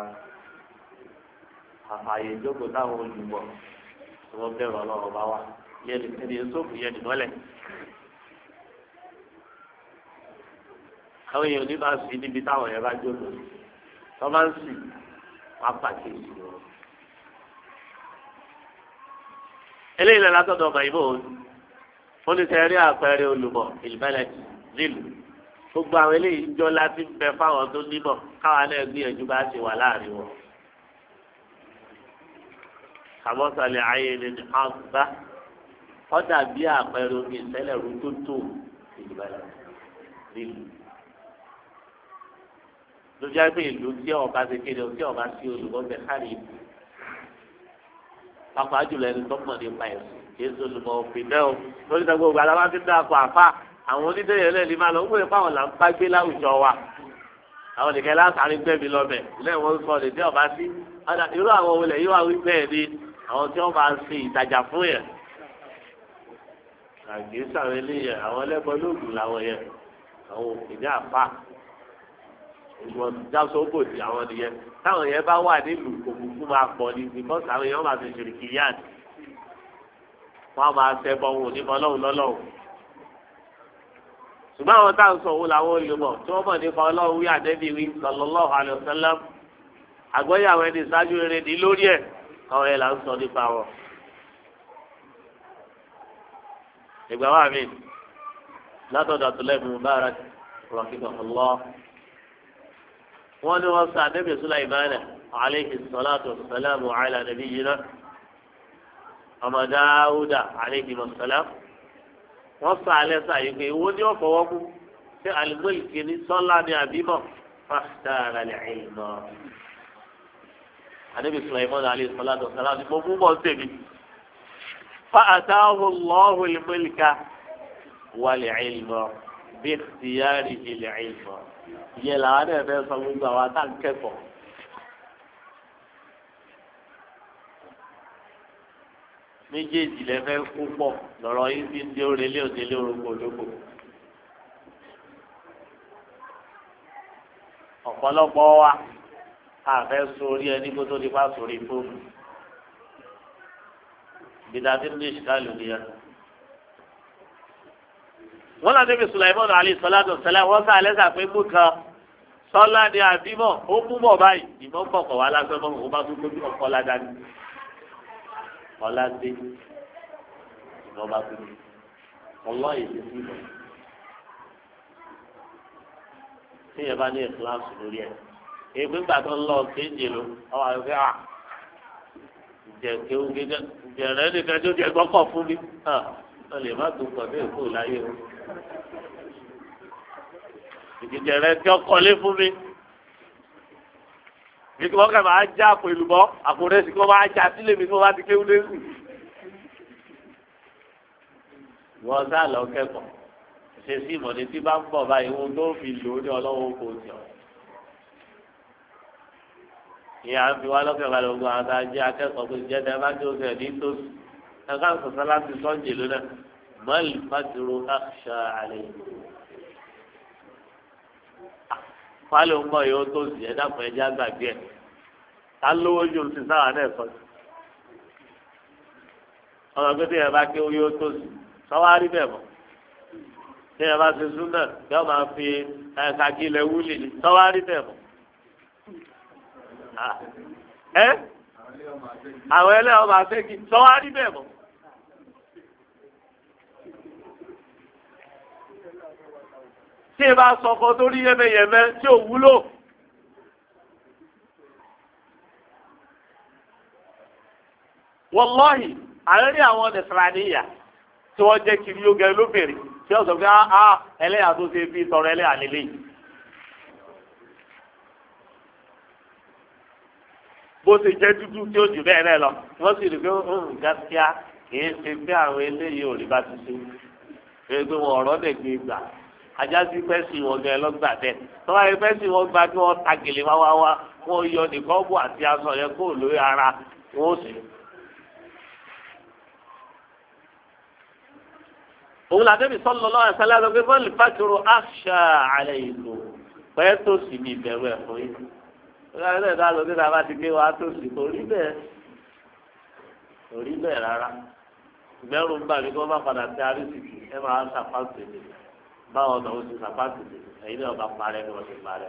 àfààyè ìjókòó táwọn olùgbọ̀ tí wọ́n bẹ̀rù ọlọ́run bá wà yẹn ní sẹ́ni sóòfù yẹn nìmọ́lẹ̀. àwọn èèyàn ní máa sì níbi táwọn yẹn bá jókòó tó máa ń sì wá pàkíyèsí wọn. eléyìí lọ látọ̀dọ̀ ọmọ ìbò wọ́n ní sẹ́rí àpẹẹrẹ olùmọ̀ ìlmẹ́lẹ̀ nílùú gbogbo àwọn eléyìí jọ láti bẹ fáwọn tó nímọ̀ káwọn náà gbìyànjú bá ṣe wà láàrin wọn. àmọ́sàlẹ̀ ayé ni àgbà ọ̀dà bí àpẹẹrẹ omi ìṣẹ̀lẹ̀ rú tó tó ìlmẹ́lẹ̀ nílùú. lójú àgbẹ̀ ìlú tí ọba ti kéde tí ọba sí olùkọ́ bẹ kárí ìlú. pàápàá jùlọ ẹni tó mọ̀ nípa ẹ̀sìn jésù olùmọ̀ òfin náà lórí ìtàgbọ́ ògbà alábá ti ń dá akọ àfa àwọn onídẹ̀yẹ lẹ́ẹ̀ni máa lọ ń pè fáwọn là ń bá gbé láwùjọ wa àwọn nìkẹ́ lásàárín gbẹ̀mí lọ́bẹ̀ lẹ́yìn wọn sọ ní tí ọba sí irú àwọn olè yìí wà wí bẹ́ẹ̀ ni àwọn tí wọ́n bá ń ṣe ìtajà fún yẹn àgbésà àwọn eléyẹn àwọn ẹlẹ́gbọ́n lóògùn làwọn yẹn àwọn òfin ní àfa ìwọ̀n jásọ́bòdì àwọn nìyẹn táwọn yẹn bá wà nílùú òkùnkùn máa pọ̀ ní bíkọ́sì àwọn yẹn wọ́n máa fi ṣèrìkì yáàdì wọ́n máa ṣẹ́ bọ́ wọn onímọ̀ lọ́hùn lọ́lọ́hùn. ṣùgbọ́n àwọn táwọn sọ òun làwọn olùmọ̀ tí wọ́n mọ̀ nípa ọlọ́run wí àdẹ́bí wí sallallahu alaihi wasallam àgbọ́yé àwọn ẹni ìṣáájú rere ní lórí ẹ̀ àwọn ẹ̀ là ń sọ nípa wọn. ìgbà wà mí látọ̀dọ̀ Abdullahi ibn Mubarak rahimahullah wọ́n ní wọ́n sọ àdẹ́bí Sulaimana alayhi salatu wassalamu ala nabiyyina ọmọ Dáúdà alayhi salam wọ́n sọ alẹ́ sàyè pé ìwọ ni wọ́n fọwọ́ mú ṣé alimọ́lìkì ní sọ́lá ní àbímọ fàtàrà lè ilmọ. àdébí Sulaimana alayhi salatu wassalam ni mo mú bọ́ sẹ́mi fa'atahu Allahu al-mulka wal-ilma bi ikhtiyarihi al-ilma. ìyẹn làwọn náà fẹ́ sọ gbogbo àwọn àtàkẹ́kọ̀ọ́. méjèèjì lẹ fẹ́ kú pọ̀ lọ́rọ̀ yìí fi ń dé orélé òdélé orúkọ olóko. ọ̀pọ̀lọpọ̀ wa àfẹ́ sórí ẹni kó tó di pa sórí fóònù. bìdàdí ní ìṣìkàlù nìyẹn. wọ́n lọ débi Sulaiman alayhi salatu wassalam wọ́n sá alẹ́ sà pé mú kan sọ́lá ni àbímọ̀ ó mú bọ̀ báyìí ìmọ̀ ń bọ̀kọ̀ wá lásán mọ́ òun bá tún tóbi ọkọ̀ ládàá ọládé ìjọba tó ní ọlọ́yìn tó ti lọ tí yẹn bá ní ìkíláàsì lórí ẹ̀ èpè ńgbà tó ń lọ kéde ló ọwọ́ àwọn fẹ́ ìjẹ̀kẹ́ ògèdè ìjẹ̀rẹ́ nìkan tó jẹ gbọ́kọ̀ fún mi ọ lè má tó pọ̀ ní èkó láyé o ìjẹ̀rẹ́ tí ọkọ̀ lé fún mi bí wọ́n kà máa já àpò ìlúbọ́ àpò rẹ̀ sì kí wọ́n máa já sílẹ̀ mi kí wọ́n bá ti kéwú lẹ́sìn. wọ́n sá lọ kẹ́kọ̀ọ́ ṣe sí ìmọ̀ni tí bá ń bọ̀ báyìí wọn tó fi lò ó ní ọlọ́wọ́ kò sí ọ. ìyá ń fi wá lọ́kẹ́ balẹ̀ ogun àwọn tá a jẹ́ akẹ́kọ̀ọ́ pé jẹ́ tẹ́ bá tó sẹ̀ ní tòsí ẹ̀ka ń sọ̀tọ́ láti sọ́ǹjì lónà mọ́lì fàdúró àṣà àlẹ́ fálẹ̀ ń bọ̀ yóò tó sì ẹ̀ dàpọ̀ ẹ̀jẹ̀ àgbàgbé ẹ̀ ká lówó yóò ti sáwà náà sọ sí. ọ̀nà pé tí ẹ bá ké yóò tó sì sọ́wárí bẹ́ẹ̀ mọ́ tí ẹ bá ti sún náà yóò máa fi kàkí ilẹ̀ wúlì ní sọ́wárí bẹ́ẹ̀ mọ́. àwọn ẹlẹ́wọ̀n máa fẹ́ kí sọ́wárí bẹ́ẹ̀ mọ́. tí ẹ bá sọ ọkọ tó rí yẹmẹyẹmẹ tí ò wúlò. wọlọ́hì àárín àwọn nìsàlàníyà tí wọ́n jẹ́ kiri yóò gẹ lóbìnrin tí wọ́n sọ pé ẹlẹ́yà tó ṣe fi tọrọ ẹlẹ́yà nílé yìí. bó ṣe jẹ́ dúdú tí ó jù bẹ́ẹ̀ náà lọ wọ́n sì rí pé gáskíá kì í ṣe pé àwọn eléyìí ò rí bá ti ṣe é pé wọn ọ̀rọ̀ dẹ̀ gbé gbà ajásí fẹ́sì wọn gẹ lọ́gbà tẹ tọ́wá yẹ fẹ́sì wọn gba kí wọ́n ta gèlè wá wọ́n yọ nìkan bù àti aṣọ yẹn kó lórí ara wọ́n sì. òun làdébì sallallahu alaihi wasallam pé bọ́ọ̀lù fàkìrò àṣà àlẹ́ ìlú pẹ́ tó sì ní ìbẹ̀rù ẹ̀ fún yín. ọlọ́run ẹ̀dá ló dé tàbá ti gbé wa tó sì kò rí bẹ́ẹ̀ rárá. ìgbẹ́rù ń bà mí kí wọ́n bá padà tẹ arísìkì ẹ máa ń sàpáǹtì ní báwọn ọ̀nà oṣù sàpáǹtì ní ẹ̀yin náà bá parẹ́ ni wọ́n ti parẹ́.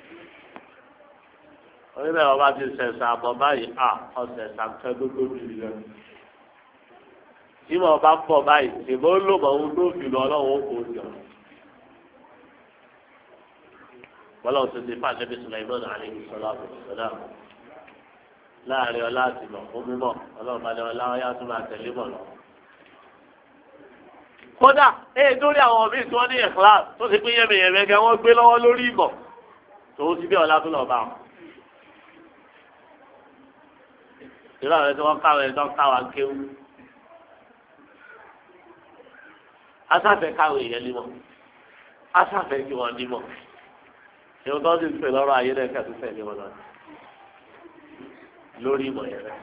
oníbẹ̀ wọn bá ti sẹ̀sà àbọ̀ báyìí ọ̀sẹ̀ sàǹkẹ́ gbogbo bìrì lọ. tí mo bá pọ̀ báyìí ṣèbó lò mọ̀ ohun tó fi lọ ọlọ́run kò jọ. bọ́lá òsè ti fà Nabi Sulaiman alayhi salatu wassalam láàrin ọlá àti mọ̀ fún mímọ̀ ọlọ́run bá lọ ọlá ọyá tó máa tẹ̀lé mọ̀ lọ. kódà lórí àwọn òbí tí wọ́n ní ẹ̀kọ́ tó ti pín yẹmẹyẹmẹ gẹ wọ́n gbé lọ́wọ́ lórí ìmọ̀ tòun ti bí ọlá tó lọ bá wọn. ìlú àwọn ẹni tí wọ́n káwọn ẹni tó káwọn kéwú. asáfẹ́ káwọn èèyàn nímọ̀ asáfẹ́ kí wọ́n nímọ̀ ìwọ́n tó ti pè lọ́rọ̀ ayé náà kẹ́tù fẹ́ ní wọn náà lórí ìmọ̀ yẹn rẹ̀.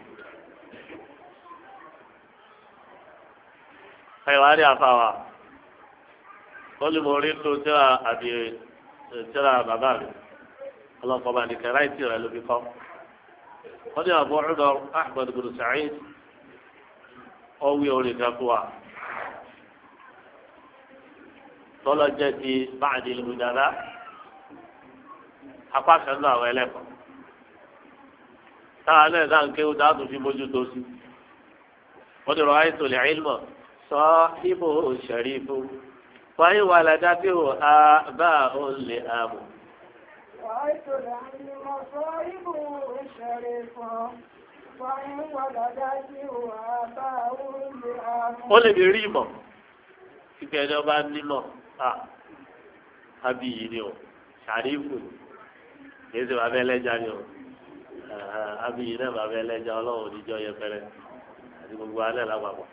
ẹ̀wà rí àfàwà ó ní mo rí tó tíra àbí tíra bàbá mi ọlọ́kọ̀ bá ní kẹ́ráì tí rẹ̀ ló fi kọ́. wọ́n ní Abu Umar Ahmad bin Sa'id ọ̀wé orin kan fún wa tọ́lọ́ jẹ́ ti báàdì ìlú dáadáa apá kan náà àwọn ẹlẹ́kọ̀ọ́ táwa náà dáhùn kéwù dáhùn fi mójú tó sí wọ́n ti rọ àìsàn lè ilmọ̀ sọ ibò ṣẹ̀rífù wáyé wà ládá tí ò á bá ò lè àmù. ó lè rí ìmọ̀ kíkẹ́ ẹni ọba nímọ̀ àbí yìí ni o ṣàrífù kìí ṣe bàbá ẹlẹ́jà ni o abiyi náà bàbá ẹlẹ́jà ọlọ́run oníjọ́ yẹpẹrẹ àti gbogbo alẹ́ lápapọ̀.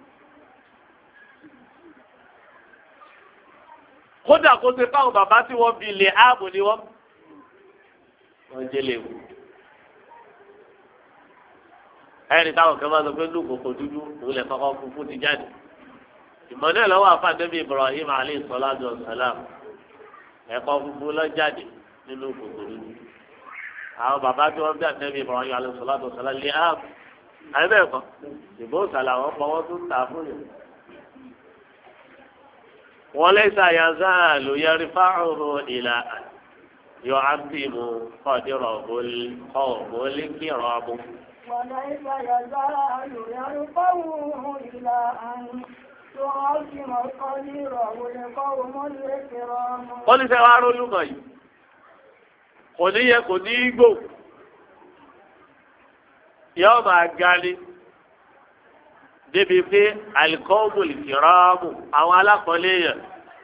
kódà kó ṣe fáwọn bàbá tí wọ́n fi lè áàbò ni wọ́n jẹ́ lè wù. ẹ̀rí táwọn kan máa sọ pé lù kòkò dúdú òun lè kọ́kọ́ funfun ti jáde. ìmọ̀ náà lọ́wọ́ àfàdébí Ibrahim alayhi salatu wa salam ẹ̀kọ́ funfun lọ jáde nínú kòkò dúdú. àwọn bàbá tí wọ́n bí àtẹ́bí Ibrahim alayhi salatu wa salam lè áàbò. àyẹ̀bẹ̀ẹ̀kọ́ ìbò sàlà wọn fọwọ́ tó tà fún yẹn. وليس يزال يرفعه إلى أن يعظم قدره القوم الكرام. وليس يزال يرفعه إلى أن يعظم قدره القوم الكرام. قل سوار لغي قل يكن يقو يوم أقالي débi pé alikọ́ọ̀mù ìkìrọ́ọ̀mù àwọn alákọ̀ọ́lẹ̀ yẹn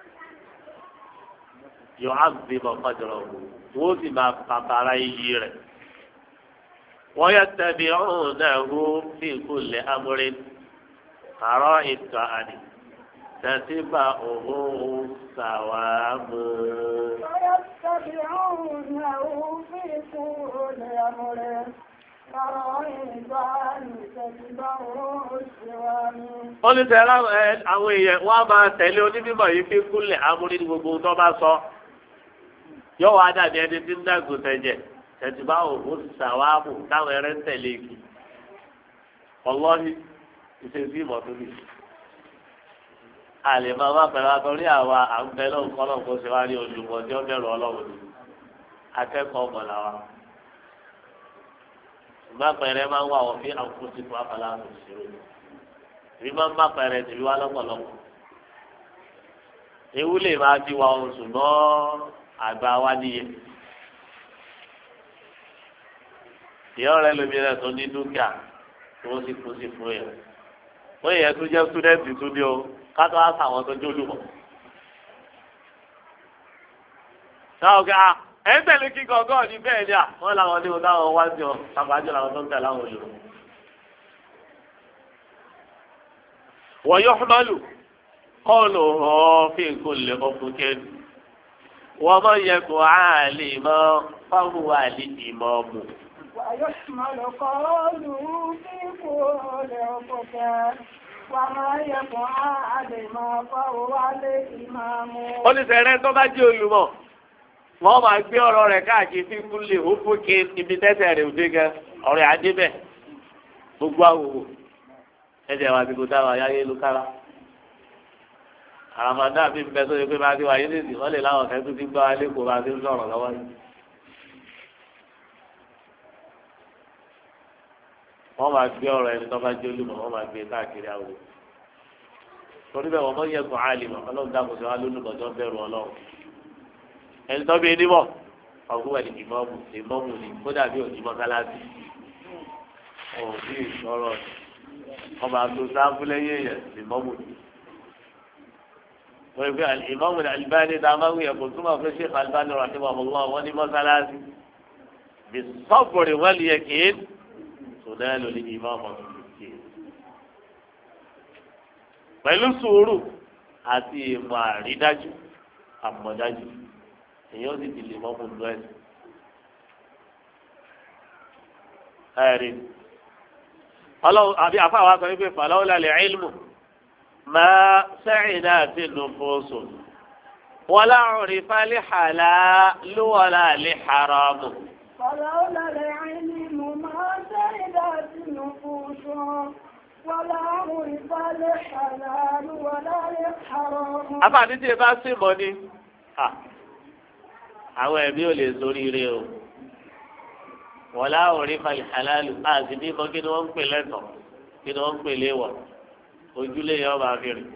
yóò á bí bọ̀kọ́jọ́rọ̀ wọ́n sì máa bàbára iyì rẹ̀. wọ́n yẹ tẹ̀bi ọ̀hún náà hó fi kulli amrin àrọ́ ìtọ́ àdì tẹ̀síbà òhun sàwámù. wọ́n yẹ tẹ̀bi ọ̀hún náà hó fi kulli amrin. ó ní tẹ̀lé àwọn èèyàn wọ́n á máa tẹ̀lé onímọ̀ yìí fi kúnlẹ̀ amúrí ní gbogbo tó bá sọ yóò wá dàbí ẹni tí ń dàgùn tẹ̀jẹ̀ tẹ̀síbá òkú sàwáàmù táwọn ẹrẹ́ ń tẹ̀lé kì ọlọ́ọ̀hì ìṣesí ìmọ̀ tó bì. àlè máa wá pẹ̀lú àtọ́rí àwa à ń bẹ lọ́wọ́ kọ́lọ́ kó ṣe wá ní olùkọ́ tí ó bẹ̀rù ọlọ́run ní akẹ́kọ̀ọ́ ọmọ làwa. ìgbà pẹ̀rẹ̀ máa ń wà wọ́n fi àkóso tó àfàlà àtòṣìṣẹ́ ìbí máa ń bá pẹ̀rẹ̀ tìbí wá lọ́pọ̀lọpọ̀. ewu lè máa di wa oṣù náà àgbà wa níye. ìyá ọ̀rẹ́ lómi rẹ̀ tó ní dúkìá tó ń sì kú sí fún yẹn. wọ́n yẹ tó jẹ́ súdẹ́ǹtì tó ní o kátó á sàwọn tó jólùmọ̀. táwọn kí a ẹ̀ ń tẹ̀lé kí gọ́gọ́ ní bẹ́ẹ̀ ni à wọ́n làwọn ní o táwọn wá sí ọ àbájọ làwọn tó ń tẹ̀lé àwọn olùrọ̀. wọ́n yọ ọ́nàlù kọ́ọ̀lù hàn fi kulli ọkùnkẹ́ni wọ́n mọ̀ yẹ kó àlè mọ́ fáwọn àlè ìmọ̀ mù. ويحمل قوله في كل عقبة ó ní sẹ́rẹ́ tó bá jẹ́ olùmọ̀ wọ́n máa gbé ọ̀rọ̀ rẹ̀ káàkiri tí kúlẹ̀ ó fún kí ibi tẹ́sẹ̀ rẹ̀ òde gan ọ̀rẹ́ adé bẹ̀ gbogbo àwòwò ẹ̀jẹ̀ wa ti kò dáwà yáyé lukára àràmàdá mi ń bẹ tó yẹ pé máa ti wáyé nìyí wọ́n lè láwọn ọ̀kẹ́ tó ti gbọ́ alẹ́ kó máa ti ń sọ̀rọ̀ lọ́wọ́ yìí. wọ́n máa gbé ọ̀rọ̀ ẹni tó bá jẹ́ olùmọ̀ wọ́n máa gbé káàkiri àwòrán torí bẹ́ẹ̀ wọ́n mọ̀ yẹ kó àlè mọ̀ ọlọ́run dákun sí wa lólùmọ̀ tó bẹ̀rù ọlọ́run ẹni tó bí ẹni mọ̀ ọ̀gbọ́n ẹni ìmọ̀mù ni kódà bí òní mọ́sálásí òbí ìṣòro ọba tó sáfúlẹ́yìn yẹn ìmọ̀mù ni. wọ́n fi ìmọ̀mù ní Albani tá a máa ń wuyẹ̀ kó túmọ̀ fún Sheikh Albani rahimahullah wọ́n ní mọ́sálásí bí sọ́kùnrin wọ́n lè yẹ kéé sọdẹ́ lórí ìmọ̀mù kéé. pẹ̀lú sùúrù àti ìmọ̀ àrídájú àmọ̀dájú èyí ó sì ti lè mọ́mú lọ ẹ̀sìn. ẹ̀rí ọlọ́run àbí àfáà wa sọ wípé fàlọ́wọ́lá lè ilmu máa sẹ́yìn náà ti nù fóso wọ́n láwọn rí fálí hàlá lówọ́lá lè haramu. fàlọ́wọ́lá lè ilmu máa sẹ́yìn náà ti nù fóso wọ́n láwọn rí fálí hàlá lówọ́lá lè haramu. àfààní tí ẹ bá sì mọ́ ni àwọn ẹbí ò lè sórí ire o wọ́n láwọn rí fálí hàlálù àti ní kọ́ kí ni wọ́n ń pè lẹ́tọ̀ kí ni wọ́n ń pè léwọ̀ ojúlé yẹn ọba àfihàn.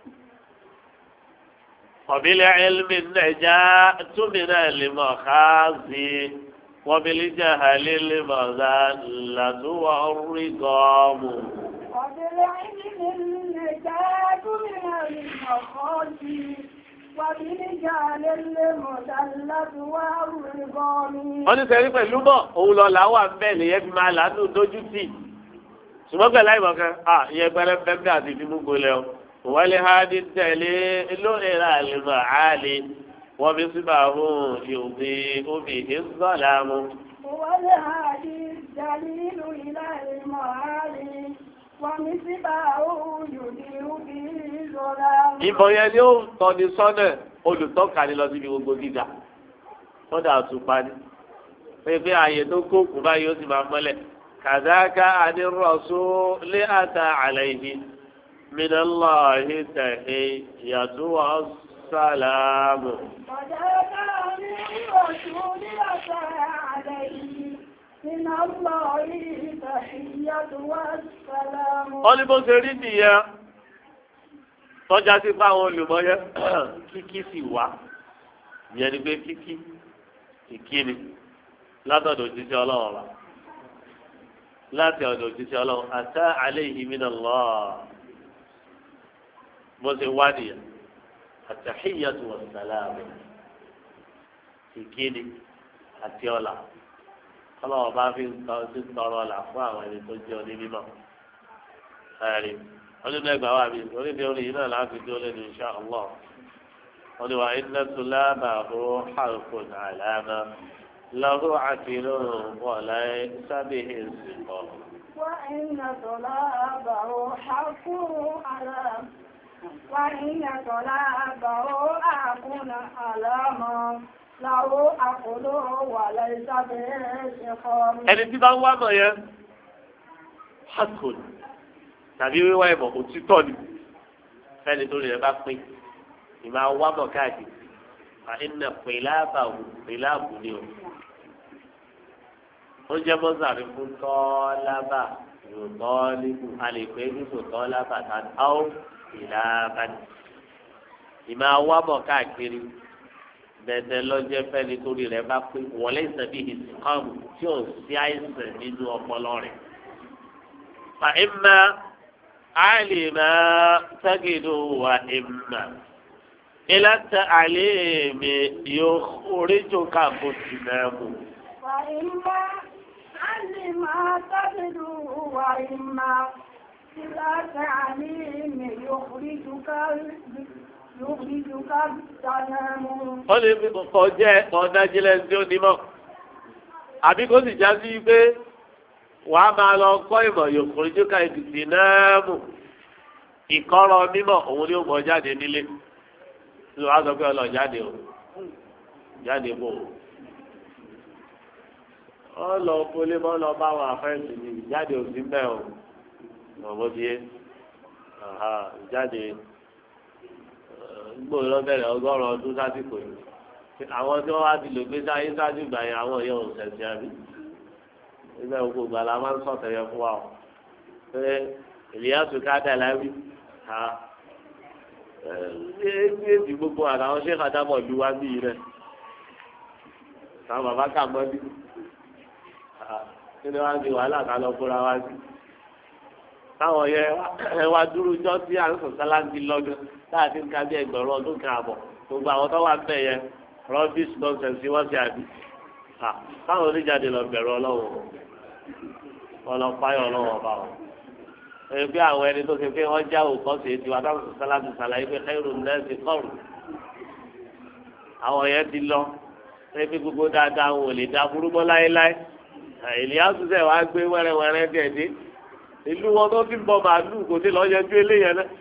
ọ̀bílẹ̀ ẹlẹ́mì nàìjà túmínà lè mọ̀ káàzì wọ́n bí lìjà hàlẹ́ lè mọ̀ ọ̀gá làtúwọ̀ orí gọ́ọ̀mù. ọ̀bílẹ̀ ẹlẹ́mì nàìjà túmínà lè mọ̀ káàzì. wọ́n ní sẹ́rí pẹ̀lú bọ̀ òun lọ làwọn àbẹ̀ nìyẹn fi máa làánú dójú tì ṣùgbọ́n pẹ̀lú àìmọ̀ kan ìyẹn pẹ̀lẹ́ pẹ́pẹ́ àti ìdìbò gbolẹ̀ o wọ́n lè ha ní tẹ̀lé lórí àlùmọ̀ àlè wọ́n fi síbà hùn ìhùbí omi ìsọ̀làmù. wọ́n lè ha ní tẹ̀lé lórí àlùmọ̀ àlè. ìbọn yẹn ni ó tọ́ni sọ́nà olùtọ́ka ni lọ síbi gbogbo gíga wọ́n dà tùpá ní pépé ààyè tó kókù báyìí ó sì máa mọ́lẹ̀ kàdáká àdírọ́sọ lé àtà àlẹ́yìn minallahi tahiyyatuhu wassalamu. kàdáká àdírọ́sọ lé àtà àlẹ́yìn. wọ́n ní bó ṣe rí nìyẹn tọ́já sí fáwọn olùmọ̀yẹ kíkí sì wá ìyẹn ni pé kíkí ìkíni látọ̀dọ̀ òjíṣẹ́ ọlọ́run ọ̀la láti ọ̀dọ̀ òjíṣẹ́ ọlọ́run àtà alayhi minallah bó ṣe wá nìyẹn at-tahiyyatu was-salamu ìkíni àti ọ̀la ọlọ́wọ́ bá fi ti tọrọ ọ̀la fún àwọn ẹni tó jẹ́ oní mímọ́ ẹ̀rí wọ́n nínú ẹgbàá wa mi orí ni orí yìí náà láti dúró lẹ́nu insha Allah wọ́n ní wà iná tó lábàárò harfun àlámà lọ́rọ̀ àkìlọ̀ wọ̀lá sábẹ́ èsì kọ́. وإن طلابه حق علام وإن طلابه أكون علاما له أقول وليس بشخام. ẹni tí bá ń wá mọ̀ yẹn hakun tàbí wíwá ìmọ̀ òtítọ́ ni fẹ́ni tó lè bá pín ìmọ̀ wá mọ̀ káàkiri à ń nà pèlábù ni o. ó jẹ́ mọ́sàrí fún tọ́lábà yóò tọ́lébù a lè pè é nípò tọ́lábà tàbí áwọ̀ ìlàbàdì. ìmọ̀ awábọ̀ káàkiri bẹ̀tẹ̀ lọ́jẹ́ fẹ́ni torí rẹ̀ bá pé wọlé ìsẹ̀bí ìsìnkọ́ọ̀mù tí ò sí àìsàn nínú ọpọlọ rẹ̀. fa ìmọ̀ àlìmọ̀ sẹ́gìdù wà ìmọ̀ ìlàtà àlìmì yóò oríjò káàbò sí náà mú. وإما علما تجد وإما إلى تعليم يخرجك التنام. ó lè fi kọ̀kọ́ jẹ́ ọ̀dájílẹ̀ tí ó nímọ̀ àbí kó sì já sí pé wàá máa lọ kọ́ ìmọ̀ yòókùnrin ká ìdìtì náà mú ìkọ́rọ̀ mímọ̀ òun ni ó mọ̀ jáde nílé tí wọ́n á sọ pé ọlọ́ jáde o jáde bò ó lọ kólé mọ́ lọ bá àwọn afẹ́ǹsì ni jáde ò sí bẹ́ẹ̀ o ọ̀bọ̀ ti yé jáde gbòòrò lọ́bẹ̀rẹ̀ ọgọ́rùn-ún ọdún sásìkò yìí àwọn tí wọ́n wá ti lò gbé sáyé sáájú ìgbà yẹn àwọn èèyàn ò sẹ̀sì àbí nígbà gbogbo ìgbà la máa ń sọ̀tẹ̀ yẹn fún wa o pé ìlíyàtò káàdà láwí èdè gbogbo àtàwọn ṣé kàdámọ̀ lu wá bí rẹ̀ táwọn bàbá kà mọ́ bí kí ni wọ́n á di wàhálà ká lọ fúnra wá sí táwọn yẹ wá dúró jọ sí àrùn sáláńtì lọ́dún láti ń ka bí ẹgbẹ̀rún ọdún kan àbọ̀ gbogbo àwọn tó wà ń bẹ̀ yẹn rubbish nonsense wọ́n ti àbí táwọn oníjáde lọ bẹ̀rù ọlọ́wọ́ ọlọ́pàá ọlọ́wọ́ ọba wọn. èyí pé àwọn ẹni tó ṣe pé wọ́n já òkọ́ sí ti wà táwọn sáláńtì sàlàyé pé kẹ́rù nẹ́ẹ̀sì kọ́rù àwọn yẹn ti lọ ṣé pé gbogbo dáadáa wọn ò lè dá burúkọ láéláé ìlíyàsù sẹ̀ wá gbé wẹ́rẹ́wẹ́rẹ́ dẹ̀dẹ́ ìlú wọn tó ti ń bọ màálù kò sí lọ́ọ́ yẹjú eléyẹn náà.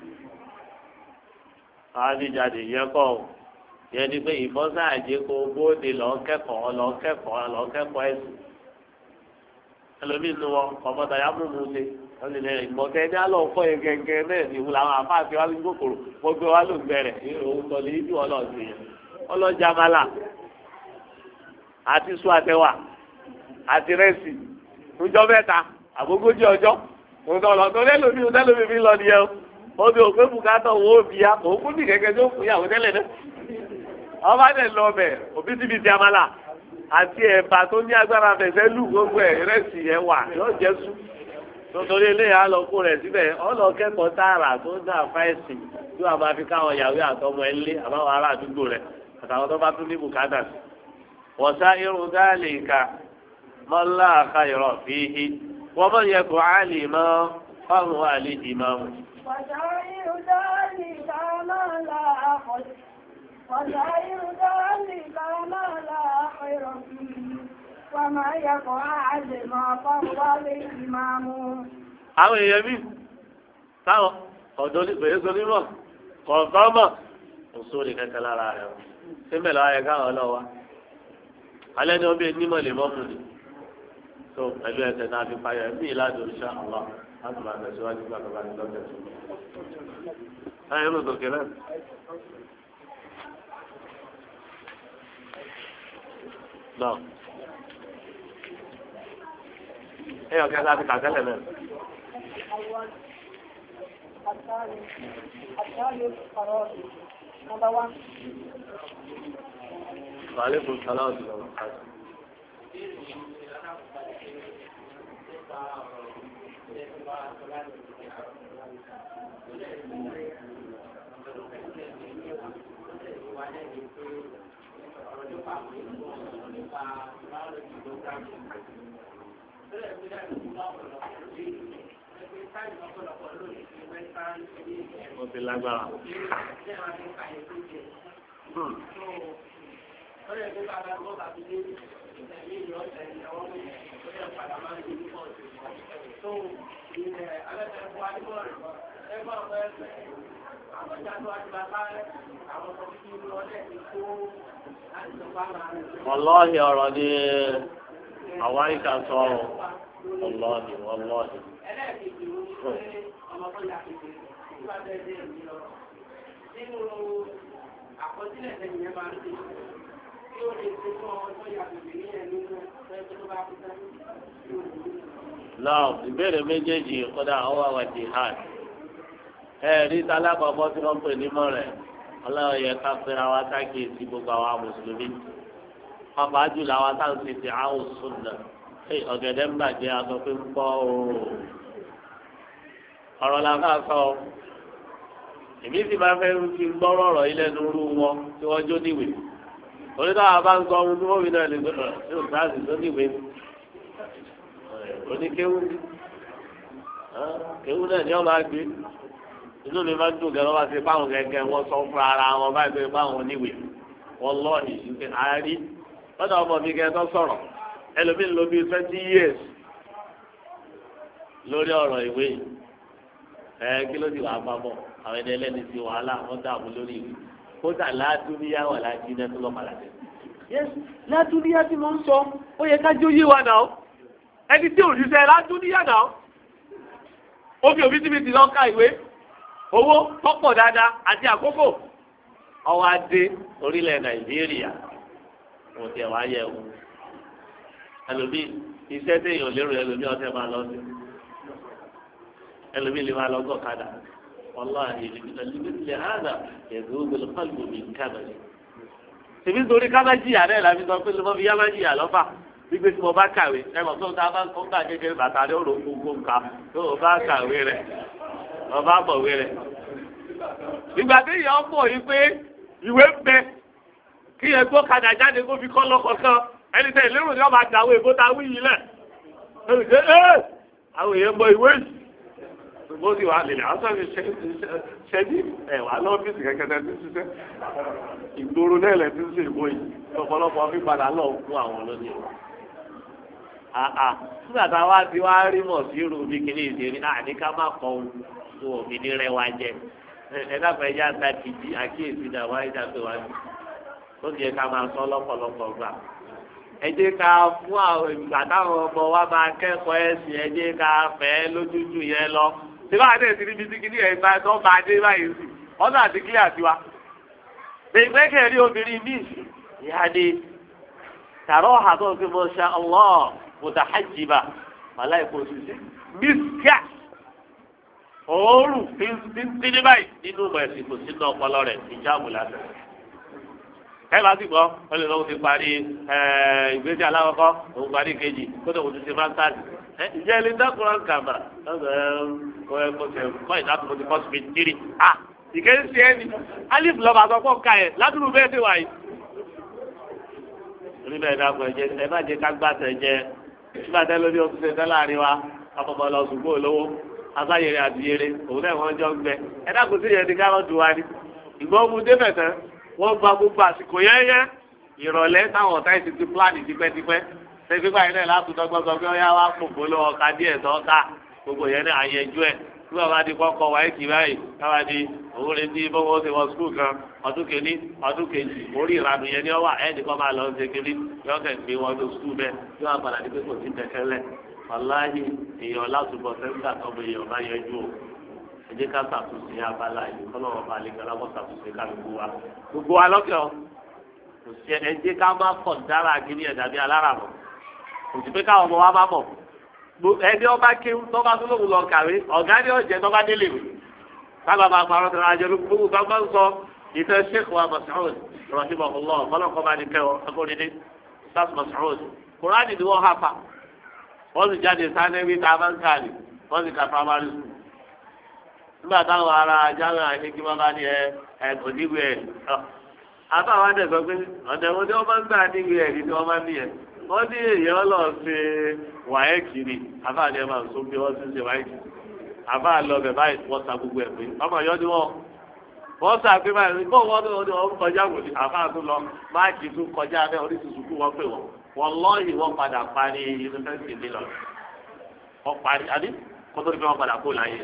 àdìjáde yẹn kọ́ ọ yẹn ni pé ìbọn sáàjẹ kó bóde lọ́ọ́ kẹ́kọ̀ọ́ ẹ̀sìn. ẹlòmíì nu wọn ọmọdé ya mú un ṣe wọ́n lè lẹ́yìn ìmọ̀tẹ́ ní alọ́ fọ́ yẹn gẹ́gẹ́ náà ní ìwúlò àwọn afáàfin wa lójú kòkòrò wọ́n gbé wa ló gbẹ̀rẹ̀ òun tọ́ ní ibi ọlọ́ọ̀sì yẹn ọlọ́jà mala àti sùn àtẹwà àti rẹ́sì ńjọ́ mẹ́ta àgógójì ọjọ́ òǹtọ̀lọ̀ tó lẹ́lòmí fi lọ nìyẹn o bí òpé bùkátà owó òbí ya òkú ní kẹ̀kẹ́ tó fún ìyàwó tẹ́lẹ̀ náà ọba dẹ̀ lọ bẹ̀ òbí ti fi ti amala àti ẹ̀bà tó ní agbára fẹ̀fẹ́ lù gbogbo ẹ̀ rẹ́sì yẹn wà yóò jẹ́ sú nítorí eléyà lọ kó rẹ̀ síbẹ̀ ọlọ kẹ́kọ̀ọ́ tààrà tó dà fáìsì tí wàá máa fi káwọn ìyàwó àtọmọ ẹ lé àbáwọn ará àdúgbò rẹ̀ àtàwọn tó bá tún ní bùkátà sí wọ́n sá irun dáàlì ká mọ́lá àkàyọ̀rọ̀ fìhí wọ́n mọ̀ yẹ kó àlì mọ́ fáwọn àlì ìmọ̀. وسائر ذلك ما لا خير وسائر ذلك ما لا خير فيه وما يفعل ما فهو الإمام. àwọn èèyàn mi táwọn ọ̀dọ́ nígbèé sọ nímọ̀ kọ̀ọ̀kan mọ̀ òṣòlì kẹ̀kẹ́ lára rẹ̀ o síbẹ̀ lọ́wọ́ ayẹ káwọn ọlọ́wà alẹ́ ni wọ́n bí nímọ̀ lè mọ́ fún mi tó pẹ̀lú ẹsẹ̀ náà fi payọ̀ ẹ̀mí ìlàjò ìṣá ọ̀la láti máa tẹ̀síwájú gbàgbọ́ bá ní lọ́tẹ̀ tó. ayé ló dòkè náà. náà ẹ̀yọ̀ kẹta ti kà tẹ́lẹ̀ náà. الثالث قراري number 1. وعليكم السلام ورحمة الله وبركاته. Wọ́n ti lágbára. Wàláhì ọ̀rọ̀ ni àwọn àyíká sọ wàláhì wàláhì. Nínú àkọsílẹ̀ tẹ̀yìn yẹn máa ń ṣe tí ó lè ṣe fún ọmọ tó yàtọ̀ sí ní ẹnu tó bá kú tán. Náà ìbéèrè méjèèjì kódà ọwọ́ àwọn jihad. Rí tálákọ̀ọ́kọ́ tí wọ́n pè nímọ̀ rẹ̀ ọlọ́run yẹ ká pera wa sákèésí gbogbo àwa mùsùlùmí. Pàápàá jùlọ àwa táwọn ti ti àwọn sùnnà. Ọ̀gẹ̀dẹ̀ ń bàjẹ́ aṣọ pé ń pọ́ ooo. Ọ̀rọ̀ la ká sọ èmi sì máa fẹ́ fi gbọ́rọ̀ ọ̀rọ̀ ilẹ̀ nuru wọn tí wọ́n jó níwèé orí táwọn bá ń sọ ohun tí wọ́n fi náà lè gbé ní òtáàsì tó níwèé oníkéwú kéwú náà ni wọ́n máa gbé inú mi máa ń dùn gẹ́gẹ́ wọ́n bá ti fáwọn gẹ́gẹ́ wọ́n sọ fún ara wọn báyìí pé fáwọn oníwèé wọ́n lọ ìṣúké àárí lọ́dọ̀ ọmọ mi gẹ́gẹ́ tó sọ̀rọ̀ ẹlòmíín ló bí 20 years lórí ọ̀rọ̀ ìwé yìí kí ló ti wà pamọ́ àwọn ẹni ẹlẹ́ni ti wàhálà wọ́n dààmú lórí ìlú kódà ládùúníyà wà láti iná tó lọ́ọ́ padà dé. ládùúníyà tí mo ń sọ ó yẹ ká jó yé wa náà ẹni tí òṣìṣẹ́ ládùúníyà náà ó fi òbítíbitì lọ ká ìwé owó tọ́pọ̀ dáadáa àti àkókò ọwọ́ adé orílẹ̀ Nàìjíríà mo tiẹ̀ wá yẹ̀ wò ẹlòmíì iṣẹ́ téèyàn lérò ẹlòmíì ọ̀sẹ̀ máa lọ sí ẹlòmíì lè máa lọ gọ̀kadà wàláhì ìlú hàdà ẹ̀dùn ògbèlú pàlùbù mi kábàlì. tèmi nítorí kábàjìyà náà làbí sọ pé ló mọ fi yábàjìyà lọ́fà gbígbé tí mo bá kàwé ẹ mọ̀ tó ta bá ń kọ́ ká kékeré bàtà rẹ̀ ó rò gbogbo nǹkan tó o bá kàwé rẹ̀ o bá bọ̀wé rẹ̀. ìgbà tí ìyá ọ̀pọ̀ yìí pé ìwé ń bẹ kí ẹ gbọ́ kadà jáde kó fi kọ́ lọ́kọ̀ọ̀kan ẹni tẹ̀ lérò ní ọba àti àwọn èbó ta wí yìí lẹ̀. àwọn èèyàn mọ ìwé yìí bó ti wà lè lásán ní ṣẹ́dí ẹ̀wà lọ́fíìsì kẹ̀kẹ́ tẹ́ ti ṣiṣẹ́ ìgboro náà lẹ́ ti ń ṣe ìbò yìí ọ̀pọ̀lọpọ̀ fi padà lọ fún àwọn olóde. nígbà táwa ti wá rí mọ̀ sí irú bí kíní ìṣeré náà ní ká má kọ́ ohun tó omi ní rẹ wá jẹ ẹ dábàá ẹja ta kìjì àkíyèsí náà wáyé dàgbé wá ní tó ti yẹ ká máa sọ lọ́pọ̀lọpọ̀ gbà. ẹ jẹ́ ká fún àwọn ìgbà táwọn ọmọ wa máa kẹ́kọ̀ọ́ ẹ̀sìn ẹ jẹ́ ká fẹ́ lójújú yẹn lọ. Síbá àdé ti níbi tí kìíní ẹ̀gbá tó máa dé báyìí sí. Ọ̀nà àti kílẹ̀ àtiwá. Gbẹ̀gbẹ́kẹ̀ rí obìnrin míì. Ìyáde tààrọ̀ àtọ̀ sí mo ṣe Allah mutahajjiba. Màláìkò òṣìṣẹ́. Mísíkà. Òórùn ti ń ní báyìí nínú ìmọ̀ ẹ̀sìn kò sínú ọpọlọ rẹ̀ ìjáàmù lásán. Ẹ bá sì gbọ́, ó lè lọ́wọ́ ti parí ìgbésí aláwọ̀kọ́, òun parí kejì, kó tó kò tún ṣe mástásì. Ìjẹ́ ilé dákúrán kàmbà kọ́ ìdákùnrin ti kọ́sùmí tírì. Ìkẹ́ sí ẹni, alif lọ́ba àtọ́kọ́ ká ẹ̀ ládùúgbò bẹ́ẹ̀ ti wà yìí. Orí bẹ́ẹ̀ dákun ẹ̀jẹ̀ ẹ má jẹ́ ká gbàtẹ̀ jẹ. Nígbà tẹ́ lórí oṣù tẹ́ láàrin wa, àpapọ̀ lọ sùgbó olówó, asáyèrè àti yèrè, òun náà wọ́n jọ ń gbẹ. Ẹ dákun sí ìyẹn ti ká lọ́dún wa ni. Ìgbọ́n mu dé fẹ̀tẹ̀, wọ́n gba gbogbo àsìkò yẹ́yẹ́. Ìrọ̀lẹ́ táwọn ọ̀tá ìsìn ti pláàni tipẹ́tipẹ́. Ṣé gbígbà yẹn náà láti dọ́gbọ́n pé ó yá wá pòpò lọ́wọ́ ọ̀ka díẹ̀ tọ́ka gbogbo yẹn náà àyẹ̀jú ẹ̀ tí wọ́n bá di kọ́kọ́ wáyé kì báyìí káwá di òun lè di bọ́wọ́ ṣe wọ skul kan ọdún kìíní ọdún kejì orí ìranù yẹn ni ó wà ẹ̀ẹ́dì kan máa lọ ṣe kiri yọ kẹ̀ gbé wọn tó skul bẹ́ẹ̀ yọ wá padà ní pé kò sí tẹ̀kẹ́lẹ̀ wàláhì èèyàn látúbọ̀ sẹ́ńtà tọ́mọ èèyàn bá yẹjú o ẹ jẹ́ ká ṣàtúnṣe abala yìí kọ́lọ́wọ́ bá lè gbẹ́lá kó ṣàtúnṣe kálukú wa gbogbo wa lọ́kẹ́ ọ kò sí ẹ jẹ́ ká má kọ̀ dára kí ni ẹ̀dàbí aláràmọ̀ òtún pé káwọn ọmọ wa bá mọ̀ ẹni ọba kéwù tọ́ba tó lóun lọ kàwé ọ̀gá ni ọ̀jẹ̀ tọ́ba délé mi sábà máa parọ́ tẹ̀lé àjẹrú gbogbo kan máa ń sọ ìtẹ́ sheikh wa Mas'ud rahimahullah ọlọ́kọ́ bá ní kẹwọ́ akóredé sars Mas'ud kùránì ni wọ́n hà pa wọ́n sì jáde sanẹ́wí tá a máa ń kàlì wọ́n sì ka primary school nígbà táwọn ará jáwé àṣekí wọn bá ní kò níwèé ẹ̀rí àbáwọn àdẹ̀ sọ pé ọ̀dẹ̀ wọn ni wọ́n máa ń gbà níwèé ẹ̀rí ni wọ́n máa ń níyẹn wọ́n ní èèyàn lọ ṣe wáyéèkì ni àbá ni ẹ máa sọ bí wọ́n ti ṣe wáyéèkì àbá lọ bẹ̀ báyìí wọ́n sa gbogbo ẹ̀ pé ọmọ ìyọ́ ni wọ́n sà pé báyìí bọ́ wọ́n kọjá wò ní àbá tó lọ máàkì tó kọjá abẹ́ oríṣiríṣi kú wọ́n pè wọ́n lọ́ọ̀yìn wọ́n padà parí yunifásitì nílọ wọ́n parí àbí kótó ní pé wọ́n padà kó láyé.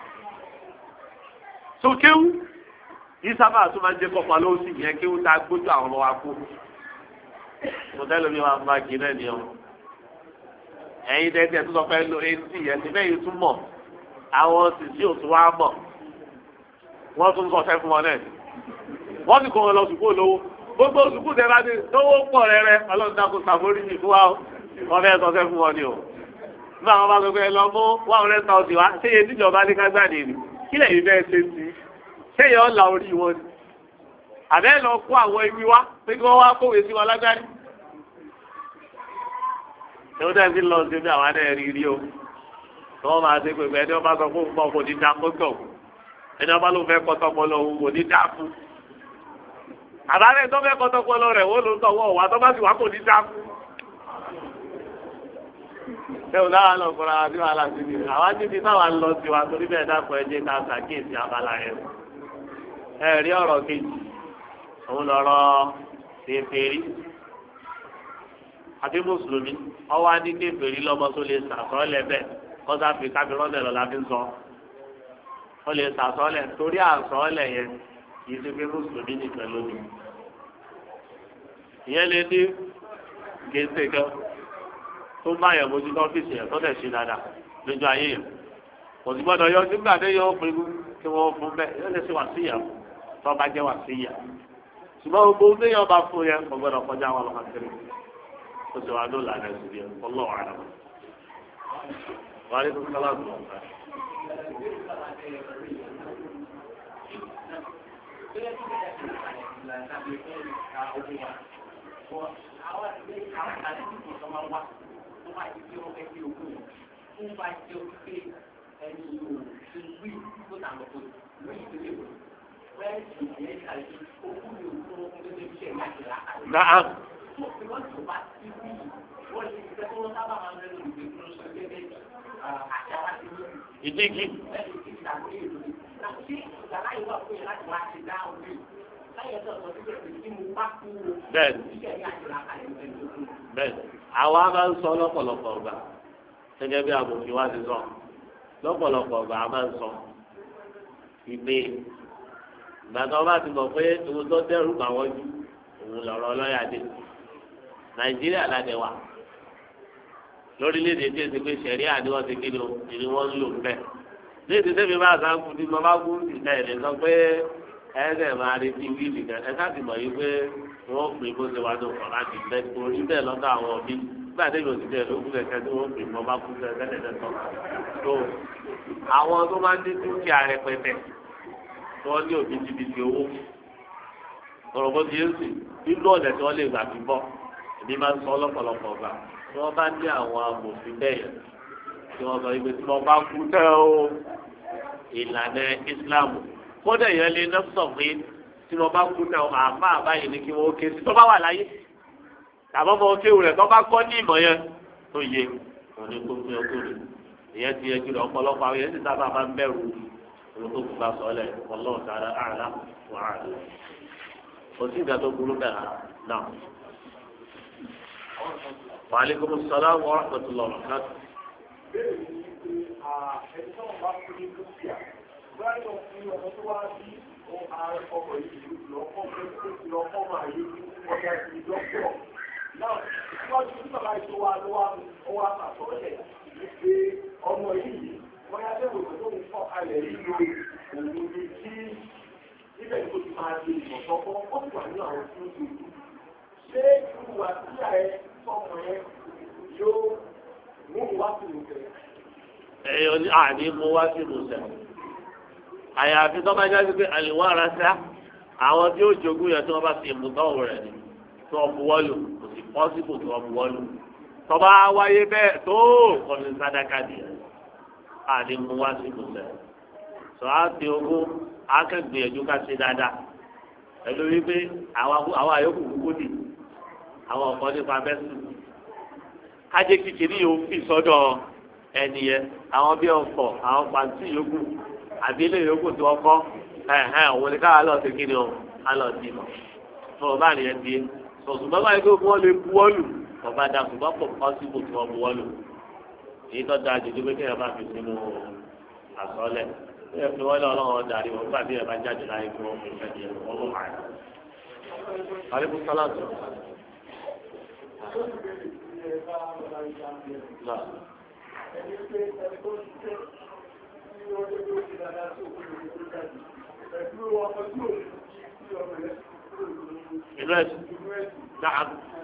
so kéwù ìsábà tó máa ń jẹ́ kọ́pá ló sì yẹ kéwù tá a gbójú àwọn ọmọ wa kú mọ̀tẹ́lẹ̀ mi máa ń bá kí náà ni ọ. ẹ̀yin tẹ́tẹ́ tó sọ fẹ́ lo etí yẹn ti bẹ́ẹ̀ yìí tún mọ̀ àwọn sì òtún wá mọ̀ wọ́n tún sọ fẹ́ fún wọn náà. wọ́n ti kọ́ wọn lọ sùkúù lówó gbogbo sùkúù tẹ́ bá dé lówó pọ̀ rẹ́rẹ́ ọlọ́run dákun ṣàforíjì fún wa o wọ́n fẹ́ sọ fẹ́ fún wọn ni o. nígbà wọn bá sọ pé lọ mú 100,000 wá ṣé iye tíjọba ní kágbáde ni kí lẹ́yìn fẹ́ ṣe sí ṣé yẹn ọ̀la orí wọn ni àbẹ́ lọ kó àwọn ewì wá pé kí wọ́n wá kówé sí wọn lágbárí. ṣé ó dẹ́ sí lọ sí bí àwọn adé rí rí o tí wọ́n máa ṣe pé ẹni ọba sọ fún un kò ní dá kótó ẹni ọba ló fẹ́ kọ́tọ́ pọlọ òun kò ní dá fún. àbálẹ̀ tó fẹ́ kọ́tọ́ pọlọ rẹ̀ wọ́n ló ń tọwọ́ wà tó bá sì wá kò ní dá fún. ṣé o dáhà lọ fúnra wa sí wàhálà sí mi àwa níbi táwa ń lọ sí wa torí bẹ́ẹ̀ dákọ̀ ẹ jẹ́ ká ṣàkíyèsí abala yẹn. ẹ rí ọ̀rọ̀ kejì òun lọ́rọ̀ tèfèrí àti mùsùlùmí ọwọ́ á ní tèfèrí lọ́mọ tó lè sàkọ́ lẹ́bẹ̀ kọ́sá fi kábírọ́nẹ̀ lọ́la fi ń sọ. ó lè sàsọ́lẹ̀ torí àsọ́lẹ̀ yẹn kì í ṣe pé mùsùlùmí nìkan lónìí. ìyẹn lè ní gèsè kan tó bá yẹn mójútó ọ́fíìsì yẹn tó tẹ̀ sí dáadáa lójú ayé yẹn kò sí gbọ́dọ̀ yọ nígbà tó yọ fún ikú kí wọ́n fún bẹ́ẹ̀ yóò lè ṣe wà sí ìyá tó bá jẹ́ wà sí ìyá ṣùgbọ́n gbogbo tó yọ bá fún yẹn kò gbọ́dọ̀ kọjá wọn lọ́kàn kiri ó sì wá ló lànà ẹ̀sùn yẹn ọlọ́wọ́ àná wà ní kókó sálà tó ọ̀gá. Ẹni yóò ti wí tó tà lọ́kọ̀ lórí ìdílé wọn. Wẹ́n ti ìyẹn kàlẹ́ òkú mi ò fún ọkùnrin tó ti ṣe ìyá ìlà. Náà. Wọ́n ti bá ti wí wọ́n ti fẹ́ tó sábà máa ń lẹ́nu ìgbé fún oṣù gẹ́gẹ́ àṣà wá sí wí. Ìdígi. Bẹ́ẹ̀ni ìdígi làwọn èèyàn lò. Ṣé ìgbàlá yìí wà fún yẹn láti wá ti dá òbí? Láyé tó ọ̀sán síbẹ̀ pé kí mo bá kú o. Bẹ́ẹ̀ni. Àwa máa ń sọ lọ́pọ̀lọpọ̀ ọgbà gẹ́gẹ́ bí àbòfin wa ti sọ. Lọ́pọ̀lọpọ̀ ọgbà a máa ń sọ ìpè ìgbàgbọ́ bá ti mọ̀ pé ohun tó dẹ́rù bà wọ́n jù òun lọ̀rọ̀ lọ́ọ̀yà dé Nàìjíríà ládẹ wà lórílẹ̀‐èdè tí èsì pé sẹ̀ríà ni wọ́n ti kí ni wọ́n ń lò bẹ́ẹ̀ ní èdè tẹ́mi bá sáńkù ní mo bá kú ìta ẹ̀ lè sọ pé ẹ̀ẹ́dẹ̀ máa retí wíìlì kan ẹ̀ ká sì mọ̀ yí pé wọ́n pè bó ṣe wá ní ọkọ̀ láti bẹ́ orí bẹ́ẹ̀ lọ́dọ̀ àwọn òbí nígbà tí yóò ti bẹ́ẹ̀ ló kú kẹ̀kẹ́ tí wọ́n pè mo bá kú kẹ̀kẹ́ tó àwọn tó máa ń dín dúkìá rẹpẹtẹ tí wọ́n ní òbítíbitì owó ọ̀rọ̀ bó ti yé sí nínú ọ̀nà tí wọ́n lè gbà fi bọ́ èmi máa ń sọ lọ́pọ̀lọpọ̀ gbà tí wọ́n bá ní àwọn amòfin bẹ́ẹ̀ tí wọ́n sọ ibi tí wọ́n bá kú tẹ́ o ìlànà ìsìláàmù kódà yẹn lè ná sọ pé tí wọ́n bá kú tẹ́ o àfa àbáyé ni kí wọ́n ké sí tó bá wà láyé tàbí ọmọ kéwù rẹ̀ tó bá kọ́ ní ìmọ̀ yẹn tó yẹ òní kó fi ọkọ rẹ̀ ìyẹn ti yẹ kí lọ ọ̀pọ̀lọpọ̀ àwọn yẹn ti sábà máa ń bẹ̀rù ohun tó kù bá sọ lẹ̀ Allahu ta'ala a'lam wa a'lam. kò sí ìgbà tó burú bẹ́ẹ̀ náà. Wa alaikumus salam wa rahmatullahi wa barakatuh. Ẹni tó wà fún ní dúkìá, báyọ̀ fún ọmọ tó wá sí ọkọ̀ yìí lọ́kọ́ máa yé ọjà ìdọ́kọ̀. Náà, wọ́n ti ní bàbá ìṣó wa ló wá pàtọ́lẹ̀ wípé ọmọ yìí wọ́n yá lẹ́wọ̀ tó ń fọ́ kalẹ̀ nínú òun ní kí ibẹ̀ tó ti máa di ìmọ̀tọ́kọ́ ó sì wà ní àwọn tí ó ti kú. Ṣé ìwà tí ààrẹ sọ̀rọ̀ yẹn yóò mú wá sí ìmùsẹ̀? Ẹ̀yọ́ ní àní mú wá sí ìmùsẹ̀. Àyàfi tó bá jáde pé àlùwá ara sá àwọn tí ó jogún yẹn tí wọ́n bá ti ìmùtọ́ rẹ̀ ni tí wọ́n buwọ́lù kò sì pọ́sibù tí wọ́n buwọ́lù. Tọ́ba wáyé bẹ́ẹ̀ tó kọ́ni sádàkà nìyẹn. Àní mú wá sí ìmùsẹ̀. Sọ á ti ogún akẹ́gbìyànjú ká ṣe dáadáa. Pẹ̀lú wípé àwọn àyókù kúkú nì àwọn ọ̀pọ̀ nípa bẹ́sùn. Kájé kékeré yóò fi sọ́dọ̀ ẹni yẹn àwọn bí ọkọ̀ àwọn pàǹtí yòókù àbí ilé yòókù tí wọ́n kọ́ òun ni káwá lọ́ọ̀ ṣe kí ni o á lọ sí i fún ọba nìyẹn di sọ̀tùnbọ́n báyìí pé wọ́n lè buwọ́lù ọba dà ṣùgbọ́n kò pọ́sibù tí wọ́n buwọ́lù èyí tó dáa jù pé kéèyàn bá fi sínú àsọlẹ̀ ẹ fi wọ́n lé ọlọ́run darí wọn gbàdé ẹ̀ bá jáde láyé fún wọn fún ìfẹ́ díẹ̀ wọ́n ló máa yẹ. aleykum salaam. Ẹni pé ẹni tó ń ṣe tí ó lé lórí dáadáa tó kú lórí tó jáde. Ẹ̀dú ọmọ tí ò ní sí ọmọ rẹ̀ ìlú ẹ̀sìn náà.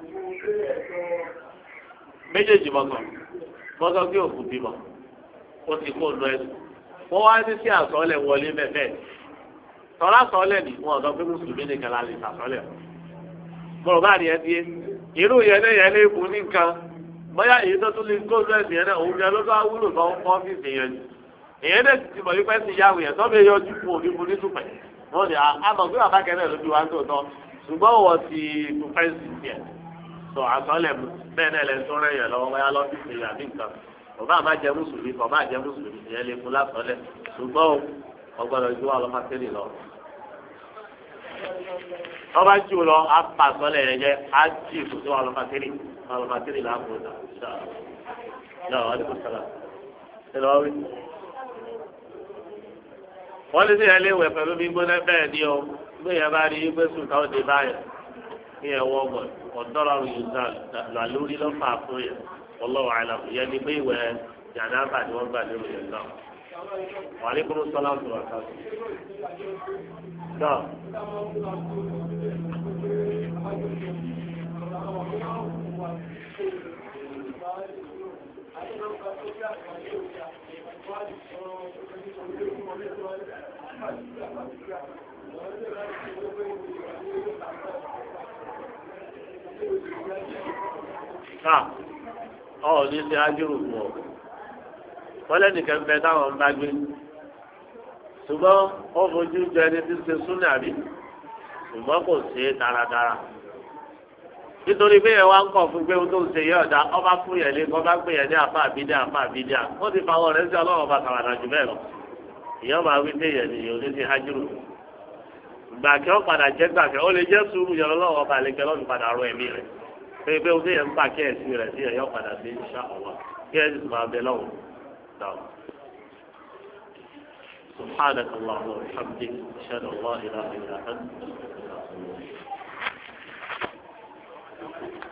Méjèèjì mọ́tò kí òkú bímọ ó ti kó lu ẹ̀sìn. Wọ́n wá ní sí àsọ̀ọ́lẹ̀ wọlé bẹ́ẹ̀ tọ́lá sọ̀ọ́lẹ̀ ni wọ́n sọ pé mùsùlùmí nìkan la lè sàsọ̀ọ́lẹ̀. Bọ̀rọ̀ bá nìyẹn di irú yẹn náà yẹn lé kú ní nǹkan bóyá èyí tó tún lè kó lu ẹ̀sìn yẹn náà òun yẹn ló bá wúlò tó ń fọ́ ọ́fíìsì yẹn jù. Èyí náà ti mọ̀ wípé ti yáwó yẹn tó bẹ yọjú fún òní fún nítùpẹ̀. Wọ́n ní àmọ̀ pé bàbá kẹ́lẹ́ lójú wa ń tò tán ṣùgbọ́n wọ́n ti tu fẹ́ǹsì tiẹ̀. Sọ àsọ̀ọ́lẹ̀ bẹ́ẹ̀ náà lẹ́nu tó rẹ̀ yẹn lọ́wọ́ bóyá lọ́fíìsì yẹn àbí nǹkan. Bàbá àmà jẹ́ mùsùlùmí kọ̀ máa jẹ́ mùsùlùmí ìyẹn lè fún lásọ̀ọ́lẹ̀ ṣùgbọ́n ọgbọ́dọ̀ ju wa lọ máa tẹ́lẹ̀ lọ. Ọba jù lọ apá àsọ̀ọ́lẹ̀ yẹn jẹ́ á jì kò sí wa lọ máa tẹ́lẹ̀ láàbò náà. wọ́n lé sí ẹ léwẹ̀ pẹ̀lú bí gbóná bẹ́ẹ̀ ni o gbé yẹn bá rí i pé sùn táwọn dé báyìí kí ẹ wọ́ ọgbọ̀n ọ̀dọ́rọ̀ yìí là lórí lọ́fà fún yẹn ọlọ́wọ́ àìlàmù yẹn ni pé ìwẹ̀ jàǹdà ni wọ́n gbà lérò yẹn náà. وعليكم السلام ورحمة الله نعم ní ṣe ájúrò fún ọ wọ́n lẹ́nìkan bẹ táwọn ń bá gbé ṣùgbọ́n ó fojú jọ ẹni tí ń ṣe súnà àbí ṣùgbọ́n kò ṣe é dáradára nítorí pé yẹn wá ń kọ̀ fún pé ohun tó ń ṣe yẹ ọ̀dà ọba fún yẹn lé kọ́ bá pè yẹn ní àfa àbídíà wọ́n ti fa àwọn ọ̀rẹ́ sí ọlọ́run ọba kàwádà jù bẹ́ẹ̀ lọ ìyẹn máa wí pé yẹn nìyẹn ò ní ti hájúrò gbà kí wọ́n padà jẹ́ gbà kí ó lè jẹ́ sùúrù yẹn ọlọ́run ọba àlekẹ́ lọ́dún padà rọ ẹ̀mí rẹ̀ pé ohun tó yẹn ń pa kí ẹ̀sìn rẹ̀ sí ẹ̀yọ́ padà sí insha Allah kí ẹ̀sìn máa bẹ lọ́wọ́ سبحانك اللهم وبحمدك أشهد أن لا إله إلا أنت